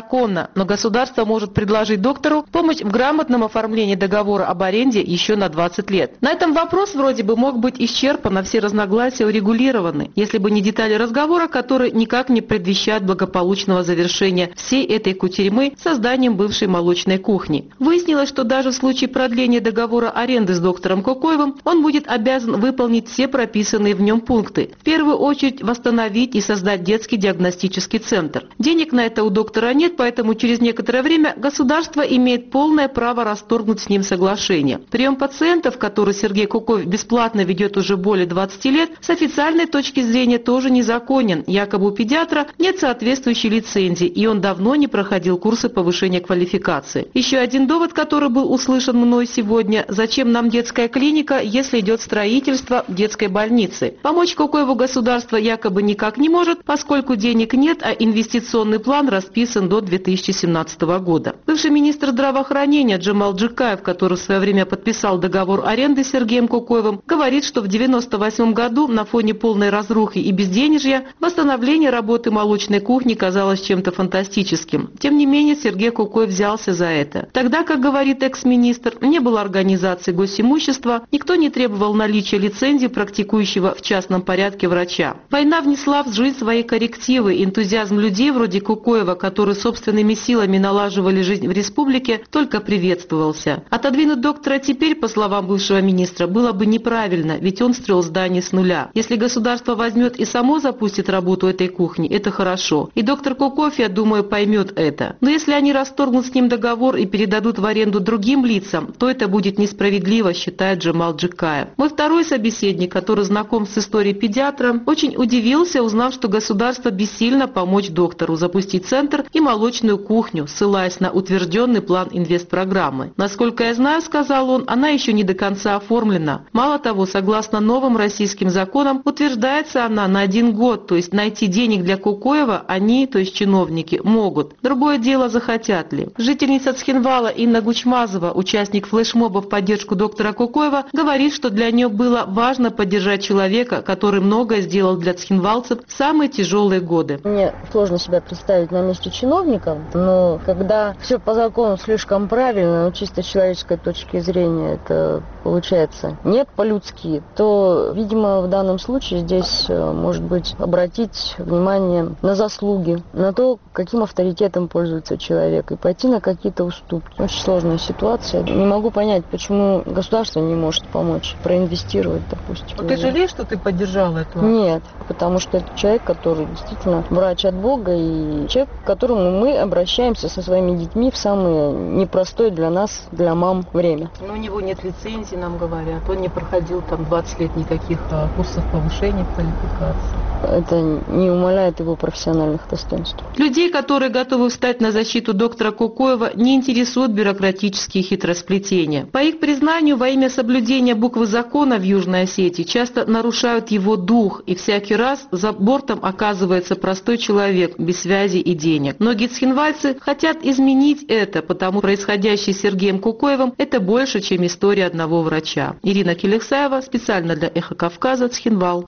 незаконно, но государство может предложить доктору помощь в грамотном оформлении договора об аренде еще на 20 лет. На этом вопрос вроде бы мог быть исчерпан, а все разногласия урегулированы, если бы не детали разговора, которые никак не предвещают благополучного завершения всей этой кутерьмы созданием бывшей молочной кухни. Выяснилось, что даже в случае продления договора аренды с доктором Кокоевым он будет обязан выполнить все прописанные в нем пункты. В первую очередь восстановить и создать детский диагностический центр. Денег на это у доктора нет, поэтому через некоторое время государство имеет полное право расторгнуть с ним соглашение. Прием пациентов, который Сергей Кокоев бесплатно ведет уже более 20 лет, с официальной точки зрения тоже незаконен. Якобы у педиатра нет соответствующей лицензии, и он давно не проходил курсы повышения квалификации. Еще один довод, который был услышан мной сегодня: зачем нам детская клиника, если идет строительство детской больницы? Помочь Кокоеву государство якобы никак не может, поскольку денег нет, а инвестиционный план расписан до 2017 года. Бывший министр здравоохранения Джамал Джикаев, который в свое время подписал договор аренды с Сергеем Кокоевым, говорит, что в 1998 году на фоне полной разрухи и безденежья восстановление работы молочной кухни казалось чем-то фантастическим. Тем не менее, Сергей Кокоев взялся за это. Тогда, как говорит экс-министр, не было организации госимущества, никто не требовал наличия лицензии практикующего в частном порядке врача. Война внесла в жизнь свои коррективы. Энтузиазм людей вроде Кокоева, которые собственными силами налаживали жизнь в республике, только приветствовался. Отодвинуть доктора теперь, по словам бывшего министра, было бы неправильно, ведь он строил здание с нуля. Если государство возьмет и само запустит работу этой кухни, это хорошо. И доктор Кокоев, я думаю, поймет это. Но если они расторгнут с ним договор и передадут в аренду другим лицам, то это будет несправедливо, считает Джамал Джикаев. Мой второй собеседник, который знаком с историей педиатра, очень удивился, узнав, что государство бессильно помочь доктору запустить центр и молочную кухню, ссылаясь на утвержденный план инвестпрограммы. Насколько я знаю, сказал он, она еще не до конца оформлена. Мало того, согласно новым российским законам, утверждается она на 1 год, то есть найти денег для Кокоева они, то есть чиновники, могут. Другое дело, захотят ли. Жительница Цхинвала Инна Гучмазова, участник флешмоба в поддержку доктора Кокоева, говорит, что для нее было важно поддержать человека, который многое сделал для цхинвалцев в самые тяжелые годы. Мне сложно себя представить на месте чиновников, но когда все по закону слишком правильно, но чисто с человеческой точки зрения это получается нет по-людски, то, видимо, в данном случае здесь, может быть, обратить внимание на заслуги, на то, каким авторитетом пользуется человек, и пойти на какие-то уступки. Очень сложная ситуация. Не могу понять, почему государство не может помочь, проинвестировать, допустим. Ты жалеешь, что ты поддержала этого? Нет, потому что это человек, который действительно врач от Бога, и человек, к которому мы обращаемся со своими детьми в самое непростое для нас, для мам, время. Но у него нет лицензии, нам говорят. Он не проходил там 20 лет никаких курсов повышения квалификации. Это не умаляет его профессиональных достоинств. Людей, которые готовы встать на защиту доктора Кокоева, не интересуют бюрократические хитросплетения. По их признанию, во имя соблюдения буквы закона в Южной Осетии часто нарушают его дух, и всякий раз за бортом оказывается простой человек без связи и денег. Многие цхинвальцы хотят изменить это, потому происходящее с Сергеем Кокоевым – это больше, чем история одного врача. Ирина Келексаева, специально для «Эхо Кавказа», Цхинвал.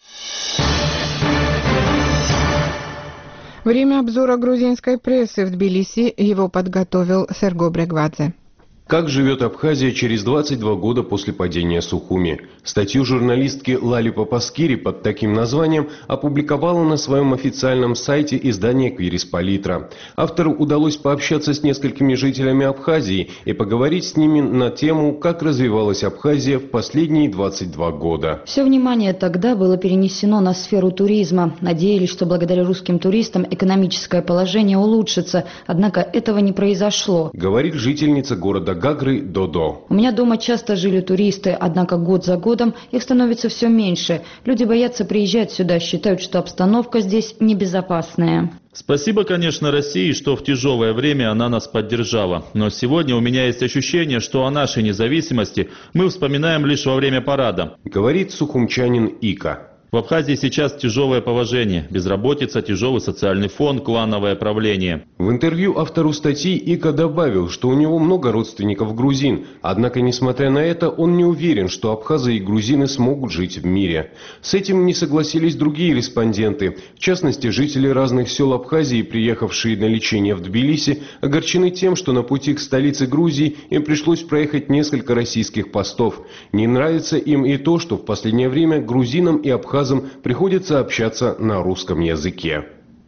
Время обзора грузинской прессы в Тбилиси, его подготовил Серго Брегвадзе. Как живет Абхазия через 22 года после падения Сухуми? Статью журналистки Лали Папаскири под таким названием опубликовала на своем официальном сайте издание «Квирис-Палитра». Автору удалось пообщаться с несколькими жителями Абхазии и поговорить с ними на тему, как развивалась Абхазия в последние 22 года. Все внимание тогда было перенесено на сферу туризма. Надеялись, что благодаря русским туристам экономическое положение улучшится, однако этого не произошло. Говорит жительница города Гагры Додо. У меня дома часто жили туристы, однако год за годом их становится все меньше. Люди боятся приезжать сюда, считают, что обстановка здесь небезопасная. Спасибо, конечно, России, что в тяжелое время она нас поддержала. Но сегодня у меня есть ощущение, что о нашей независимости мы вспоминаем лишь во время парада. Говорит сухумчанин Ика. В Абхазии сейчас тяжелое положение, безработица, тяжелый социальный фон, клановое правление. В интервью автору статьи Ика добавил, что у него много родственников грузин, однако, несмотря на это, он не уверен, что абхазы и грузины смогут жить в мире. С этим не согласились другие респонденты. В частности, жители разных сел Абхазии, приехавшие на лечение в Тбилиси, огорчены тем, что на пути к столице Грузии им пришлось проехать несколько российских постов. Не нравится им и то, что в последнее время грузинам и абхазам приходится общаться на русском языке.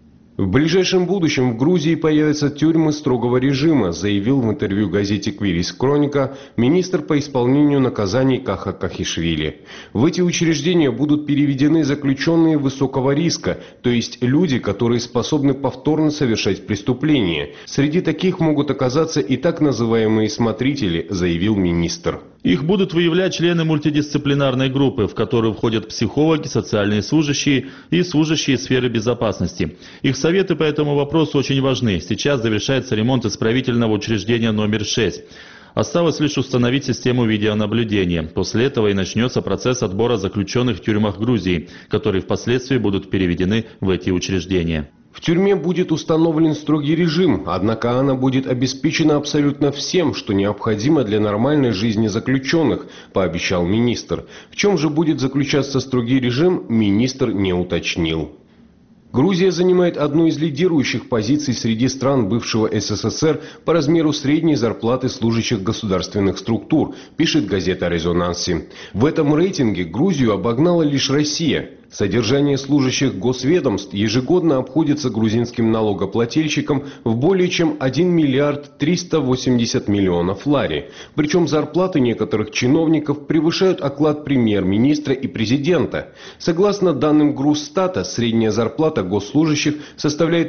В ближайшем будущем в Грузии появятся тюрьмы строгого режима, заявил в интервью газете «Квирис Хроника» министр по исполнению наказаний Каха Кахишвили. В эти учреждения будут переведены заключенные высокого риска, то есть люди, которые способны повторно совершать преступления. Среди таких могут оказаться и так называемые смотрители, заявил министр. Их будут выявлять члены мультидисциплинарной группы, в которую входят психологи, социальные служащие и служащие сферы безопасности. Их советы по этому вопросу очень важны. Сейчас завершается ремонт исправительного учреждения номер 6. Осталось лишь установить систему видеонаблюдения. После этого и начнется процесс отбора заключенных в тюрьмах Грузии, которые впоследствии будут переведены в эти учреждения. В тюрьме будет установлен строгий режим, однако она будет обеспечена абсолютно всем, что необходимо для нормальной жизни заключенных, пообещал министр. В чем же будет заключаться строгий режим, министр не уточнил. Грузия занимает одну из лидирующих позиций среди стран бывшего СССР по размеру средней зарплаты служащих государственных структур, пишет газета «Резонанси». В этом рейтинге Грузию обогнала лишь Россия. Содержание служащих госведомств ежегодно обходится грузинским налогоплательщикам в более чем 1 миллиард 380 миллионов лари. Причем зарплаты некоторых чиновников превышают оклад премьер-министра и президента. Согласно данным Грузстата, средняя зарплата госслужащих составляет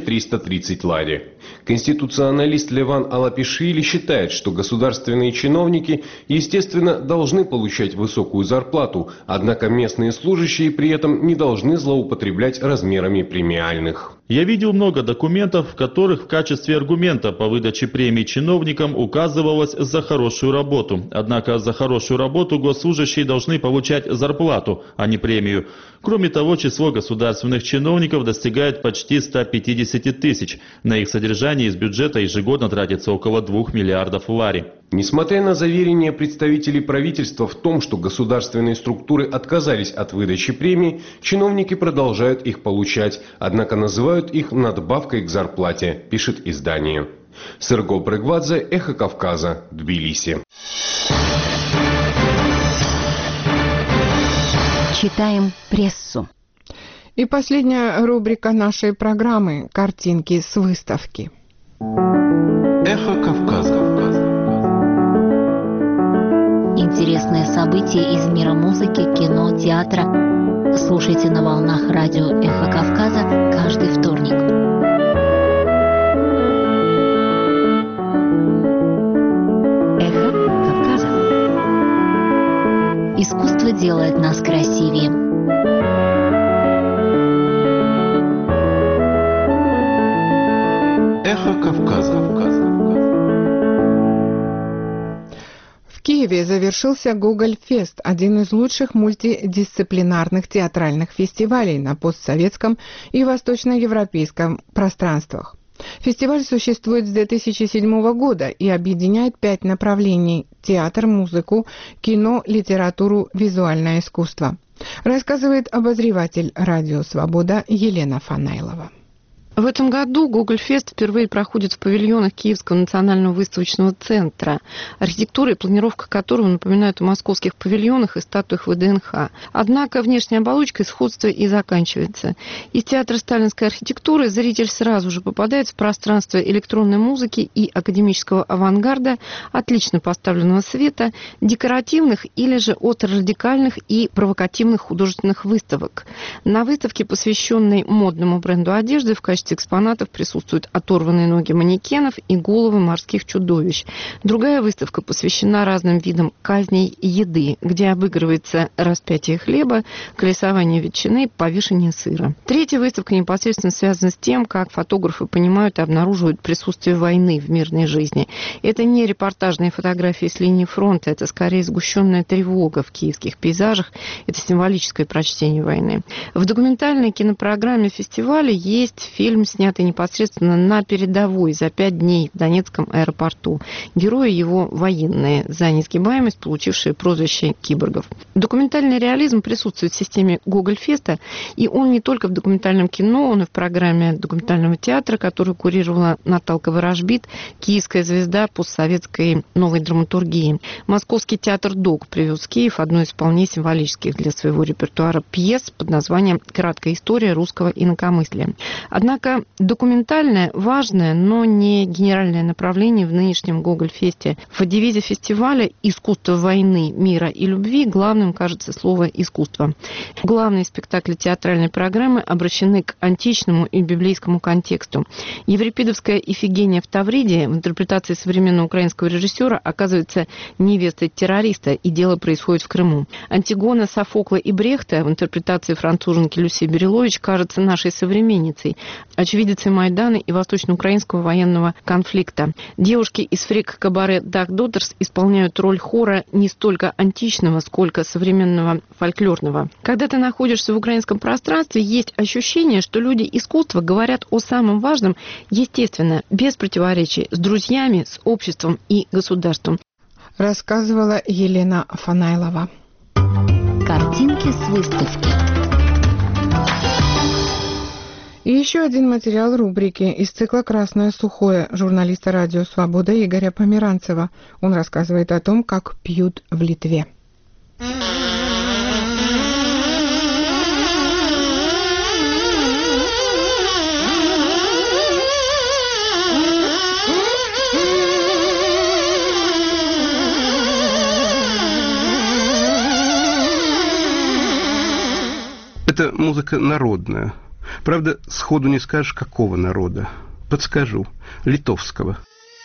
1330 лари. Конституционалист Леван Алапишвили считает, что государственные чиновники, естественно, должны получать высокую зарплату, однако местные служащие при этом не должны злоупотреблять размерами премиальных. Я видел много документов, в которых в качестве аргумента по выдаче премий чиновникам указывалось за хорошую работу. Однако за хорошую работу госслужащие должны получать зарплату, а не премию. Кроме того, число государственных чиновников достигает почти 150 тысяч. На их содержание из бюджета ежегодно тратится около 2 миллиардов лари. Несмотря на заверения представителей правительства в том, что государственные структуры отказались от выдачи премий, чиновники продолжают их получать, однако называют их надбавкой к зарплате, пишет издание. Серго Брыгвадзе, Эхо Кавказа, Тбилиси. Читаем прессу. И последняя рубрика нашей программы «Картинки с выставки». Эхо Кавказа. Интересные события из мира музыки, кино, театра. Слушайте на волнах радио «Эхо Кавказа» каждый вторник. Эхо Кавказа. Искусство делает нас красивее. Эхо Кавказа. В Киеве завершился Гоголь-фест, один из лучших мультидисциплинарных театральных фестивалей на постсоветском и восточноевропейском пространствах. Фестиваль существует с 2007 года и объединяет 5 направлений – театр, музыку, кино, литературу, визуальное искусство. Рассказывает обозреватель «Радио Свобода» Елена Фанайлова. В этом году Гоголь-фест впервые проходит в павильонах Киевского национального выставочного центра, архитектура и планировка которого напоминают о московских павильонах и статуях ВДНХ. Однако внешняя оболочка и сходство и заканчивается. Из театра сталинской архитектуры зритель сразу же попадает в пространство электронной музыки и академического авангарда, отлично поставленного света, декоративных или же остро-радикальных и провокативных художественных выставок. На выставке, посвященной модному бренду одежды, в качестве качестве экспонатов присутствуют оторванные ноги манекенов и головы морских чудовищ. Другая выставка посвящена разным видам казней и еды, где обыгрывается распятие хлеба, колесование ветчины, повешение сыра. Третья выставка непосредственно связана с тем, как фотографы понимают и обнаруживают присутствие войны в мирной жизни. Это не репортажные фотографии с линии фронта, это скорее сгущенная тревога в киевских пейзажах, это символическое прочтение войны. В документальной кинопрограмме фестиваля есть фильм, снятый непосредственно на передовой за 5 дней в Донецком аэропорту. Герои его военные, за несгибаемость получившие прозвище киборгов. Документальный реализм присутствует в системе Гоголь-феста, и он не только в документальном кино, он и в программе документального театра, которую курировала Наталка Ворожбит, киевская звезда постсоветской новой драматургии. Московский театр ДОК привез в Киев одну из вполне символических для своего репертуара пьес под названием «Краткая история русского инакомыслия». Однако документальное важное, но не генеральное направление в нынешнем Гоголь-фесте. В девизе фестиваля «Искусство войны, мира и любви» главным кажется слово «искусство». Главные спектакли театральной программы обращены к античному и библейскому контексту. Еврипидовская «Ифигения в Тавриде» в интерпретации современного украинского режиссера оказывается невестой террориста, и дело происходит в Крыму. Антигона Софокла и Брехта в интерпретации француженки Люси Берилович кажется нашей современницей, очевидицей Майдана и восточноукраинского военного конфликта. Девушки из фрик-кабаре Dark Daughters исполняют роль хора не столько античного, сколько современного фольклорного. Когда ты находишься в украинском пространстве, есть ощущение, что люди искусства говорят о самом важном естественно, без противоречий, с друзьями, с обществом и государством. Рассказывала Елена Фанайлова. Картинки с выставки. И еще один материал рубрики из цикла «Красное сухое» журналиста «Радио Свобода» Игоря Померанцева. Он рассказывает о том, как пьют в Литве. Это музыка народная. Правда, сходу не скажешь, какого народа. Подскажу. Литовского.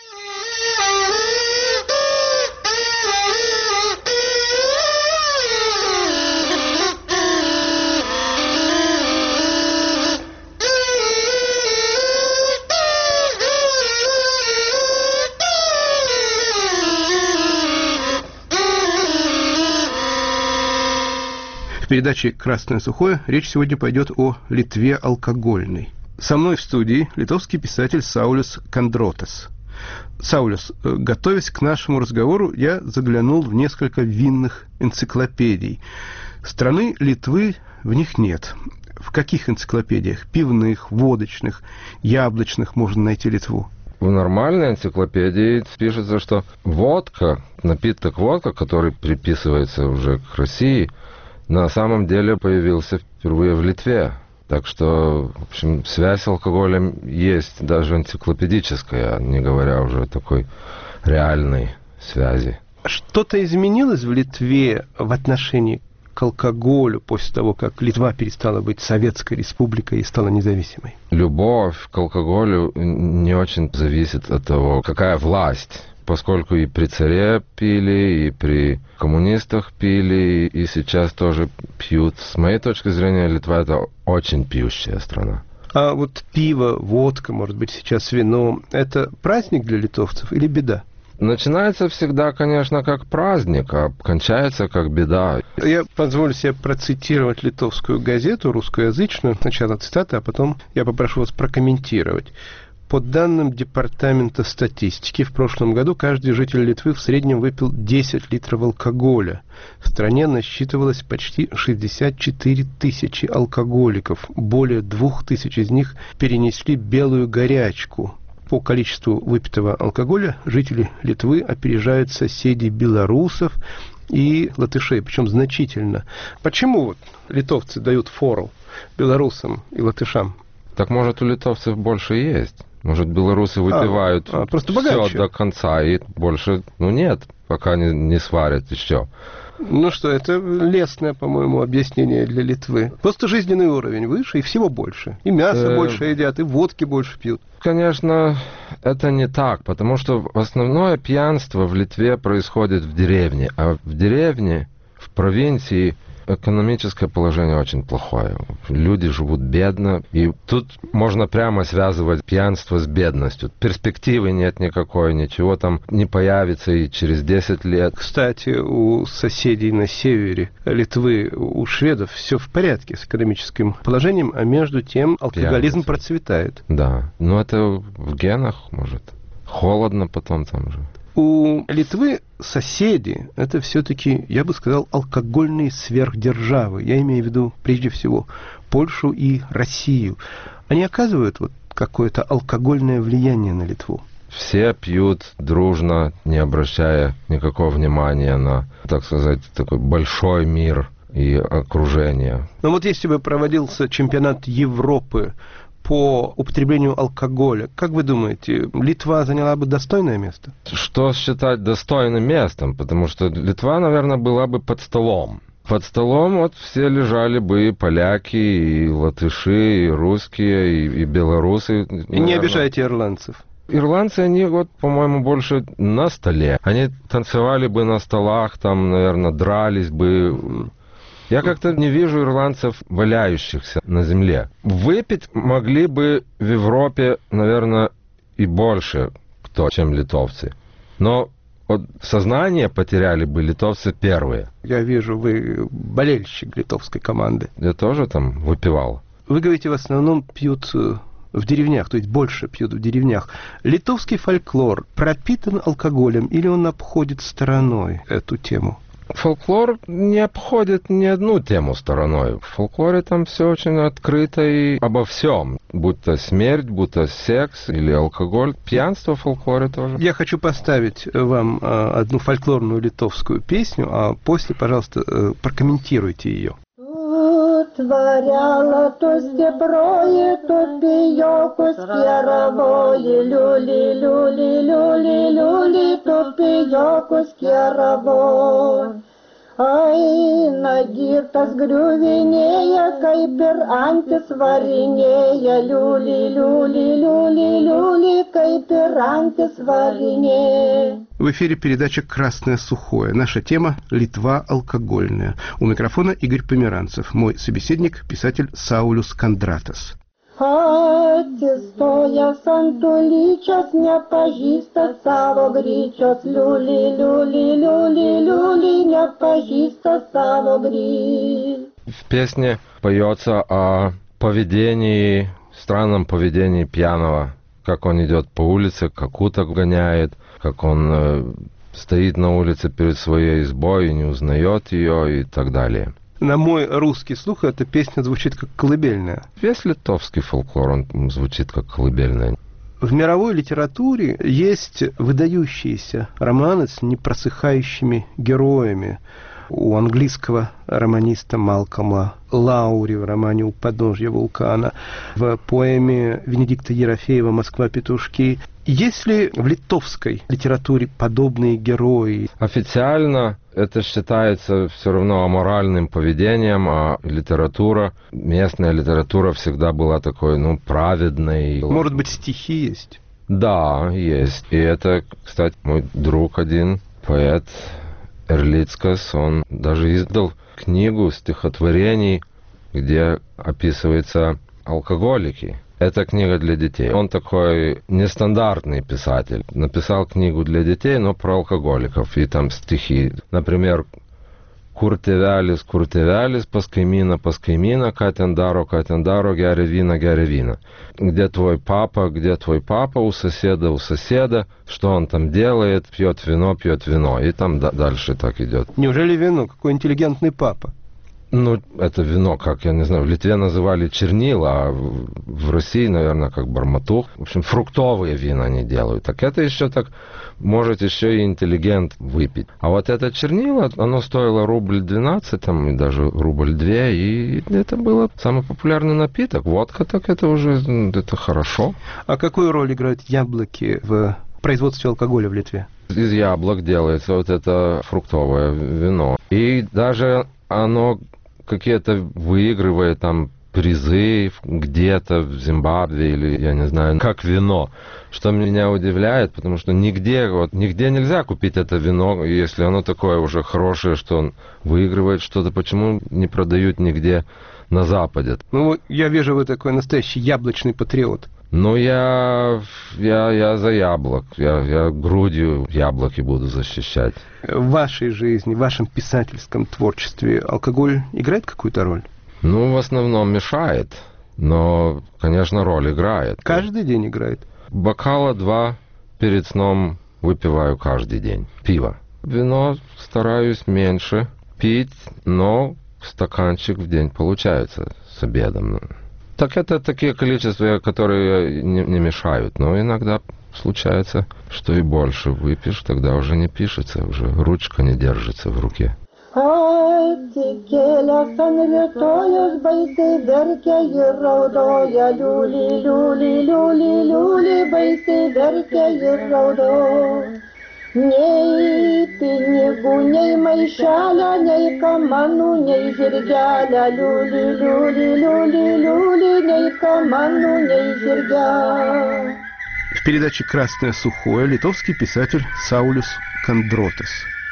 В передаче «Красное сухое» речь сегодня пойдет о Литве алкогольной. Со мной в студии литовский писатель Саулис Кандротас. Саулис, готовясь к нашему разговору, я заглянул в несколько винных энциклопедий. Страны Литвы в них нет. В каких энциклопедиях? Пивных, водочных, яблочных можно найти Литву? В нормальной энциклопедии пишется, что водка, напиток водка, который приписывается уже к России, на самом деле появился впервые в Литве. Так что, в общем, связь с алкоголем есть, даже энциклопедическая, не говоря уже о такой реальной связи. Что-то изменилось в Литве в отношении к алкоголю после того, как Литва перестала быть советской республикой и стала независимой? Любовь к алкоголю не очень зависит от того, какая власть. Поскольку и при царе пили, и при коммунистах пили, и сейчас тоже пьют. С моей точки зрения, Литва – это очень пьющая страна. А вот пиво, водка, может быть, сейчас вино – это праздник для литовцев или беда? Начинается всегда, конечно, как праздник, а кончается как беда. Я позволю себе процитировать литовскую газету, русскоязычную. Сначала цитата, а потом я попрошу вас прокомментировать. По данным Департамента статистики, в прошлом году каждый житель Литвы в среднем выпил 10 литров алкоголя. В стране насчитывалось почти 64 тысячи алкоголиков. Более 2000 из них перенесли белую горячку. По количеству выпитого алкоголя жители Литвы опережают соседей белорусов и латышей, причем значительно. Почему вот литовцы дают фору белорусам и латышам? Так может у литовцев больше есть? Может, белорусы выпивают просто все богаче. до конца, и больше, нет. пока не сварят еще. Ну что, это лестное, по-моему, объяснение для Литвы. Просто жизненный уровень выше и всего больше. И мясо больше едят, и водки больше пьют. Конечно, это не так, потому что основное пьянство в Литве происходит в деревне. А в деревне, в провинции, экономическое положение очень плохое. Люди живут бедно, и тут можно прямо связывать пьянство с бедностью. Перспективы нет никакой, ничего там не появится и через 10 лет. Кстати, у соседей на севере Литвы, у шведов все в порядке с экономическим положением, а между тем алкоголизм процветает. Да, но это в генах, может. Холодно потом там же. У Литвы соседи – это все-таки, я бы сказал, алкогольные сверхдержавы. Я имею в виду, прежде всего, Польшу и Россию. Они оказывают вот какое-то алкогольное влияние на Литву? Все пьют дружно, не обращая никакого внимания на, так сказать, такой большой мир и окружение. Но вот если бы проводился чемпионат Европы по употреблению алкоголя, как вы думаете, Литва заняла бы достойное место? Что считать достойным местом? Потому что Литва, наверное, была бы под столом. Под столом вот все лежали бы и поляки, и латыши, и русские, и белорусы. И наверное. Не обижайте ирландцев. Ирландцы, они вот, по-моему, больше на столе. Они танцевали бы на столах, там, наверное, дрались бы. Я как-то не вижу ирландцев, валяющихся на земле. Выпить могли бы в Европе, наверное, и больше кто, чем литовцы. Но вот сознание потеряли бы литовцы первые. Я вижу, вы болельщик литовской команды. Я тоже там выпивал. Вы говорите, в основном пьют в деревнях, то есть больше пьют в деревнях. Литовский фольклор пропитан алкоголем или он обходит стороной эту тему? Фольклор не обходит ни одну тему стороной. В фольклоре там все очень открыто и обо всем. Будь то смерть, будь то секс или алкоголь. Пьянство в фольклоре тоже. Я хочу поставить вам одну фольклорную литовскую песню, а после, пожалуйста, прокомментируйте ее. Творяла то стеброе, то пиёку скеровое, люли, люли, люли, люли, то пиёку скеровое. Ай, нагиртас грювинея, кайпер антис варенея, люли, люли, люли, люли, кайпер антис варенея. В эфире передача «Красное сухое». Наша тема – Литва алкогольная. У микрофона Игорь Померанцев. Мой собеседник – писатель Саулюс Кондратас. Atsistoja santulyčios, nepažįsta savo gryčios, liuli, liuli, liuli, liuli, nepažįsta savo грич. В песне поется о поведении, странном поведении пьяного, как он идет по улице, как уток гоняет, как он стоит на улице перед своей избой и не узнает ее и так далее. На мой русский слух эта песня звучит как колыбельная. Весь литовский фольклор, он звучит как колыбельная. В мировой литературе есть выдающиеся романы с непросыхающими героями. У английского романиста Малкома Лаури в романе «У подножья вулкана», в поэме Венедикта Ерофеева «Москва-петушки». Есть ли в литовской литературе подобные герои? Официально это считается все равно аморальным поведением, а литература, местная литература всегда была такой, праведной. Может быть, стихи есть? Да, есть. И это, кстати, мой друг один, поэт Эрлицкас, он даже издал книгу стихотворений, где описываются алкоголики. Это книга для детей. Он такой нестандартный писатель. Написал книгу для детей, но про алкоголиков. И там стихи. Например, «Куртевялис, куртевялис, паскаймина, паскаймина, катендаро, гяря вина». Где твой папа, у соседа, что он там делает, пьет вино. И там дальше так идет. Неужели вино? Какой интеллигентный папа? Это вино, как, я не знаю, в Литве называли чернила, а в России, наверное, как барматух. В общем, фруктовые вина они делают. Так это еще так, может еще и интеллигент выпить. А вот это чернила, оно стоило 1.12 рубль, там, и даже 1.02 рубль, и это был самый популярный напиток. Водка, так это уже, это хорошо. А какую роль играют яблоки в производстве алкоголя в Литве? Из яблок делается вот это фруктовое вино. И даже оно какие-то выигрывает там призы где-то в Зимбабве или, я не знаю, как вино. Что меня удивляет, потому что нигде нельзя купить это вино, если оно такое уже хорошее, что он выигрывает что-то. Почему не продают нигде на Западе? Ну, я вижу, вы такой настоящий яблочный патриот. Ну, я за яблок. Я грудью яблоки буду защищать. В вашей жизни, в вашем писательском творчестве алкоголь играет какую-то роль? Ну, в основном мешает, но, конечно, роль играет. Каждый день играет? Бокала 2 перед сном выпиваю каждый день. Пиво. Вино стараюсь меньше пить, но стаканчик в день получается с обедом. Так это такие количества, которые не мешают, но иногда случается, что и больше выпьешь, тогда уже не пишется, уже ручка не держится в руке. Atsikėlęs rytojus baisiai verkia ir raudoja, liuli, liuli, liuli, liuli, baisiai verkia ir raudoja. Nei pinigų, nei maišelę, nei kamanų, nei žirgelę, liuli, liuli, liuli, liuli, nei kamanų, nei žirgelę. В передаче «Красное сухое» литовский писатель Саулис Кандротес.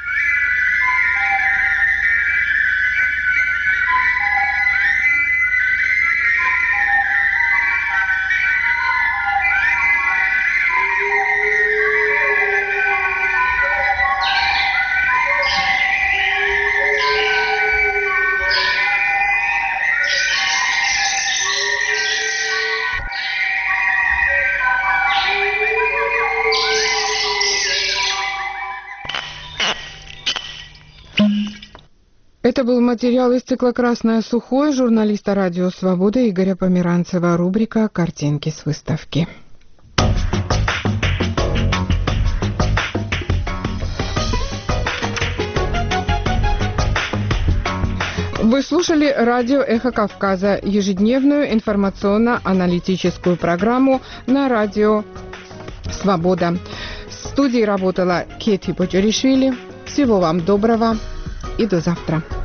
Это был материал из цикла «Красное сухое» журналиста «Радио Свобода» Игоря Померанцева, рубрика «Картинки с выставки». Вы слушали радио «Эхо Кавказа», ежедневную информационно-аналитическую программу на радио «Свобода». В студии работала Кети Почеришвили. Всего вам доброго и до завтра.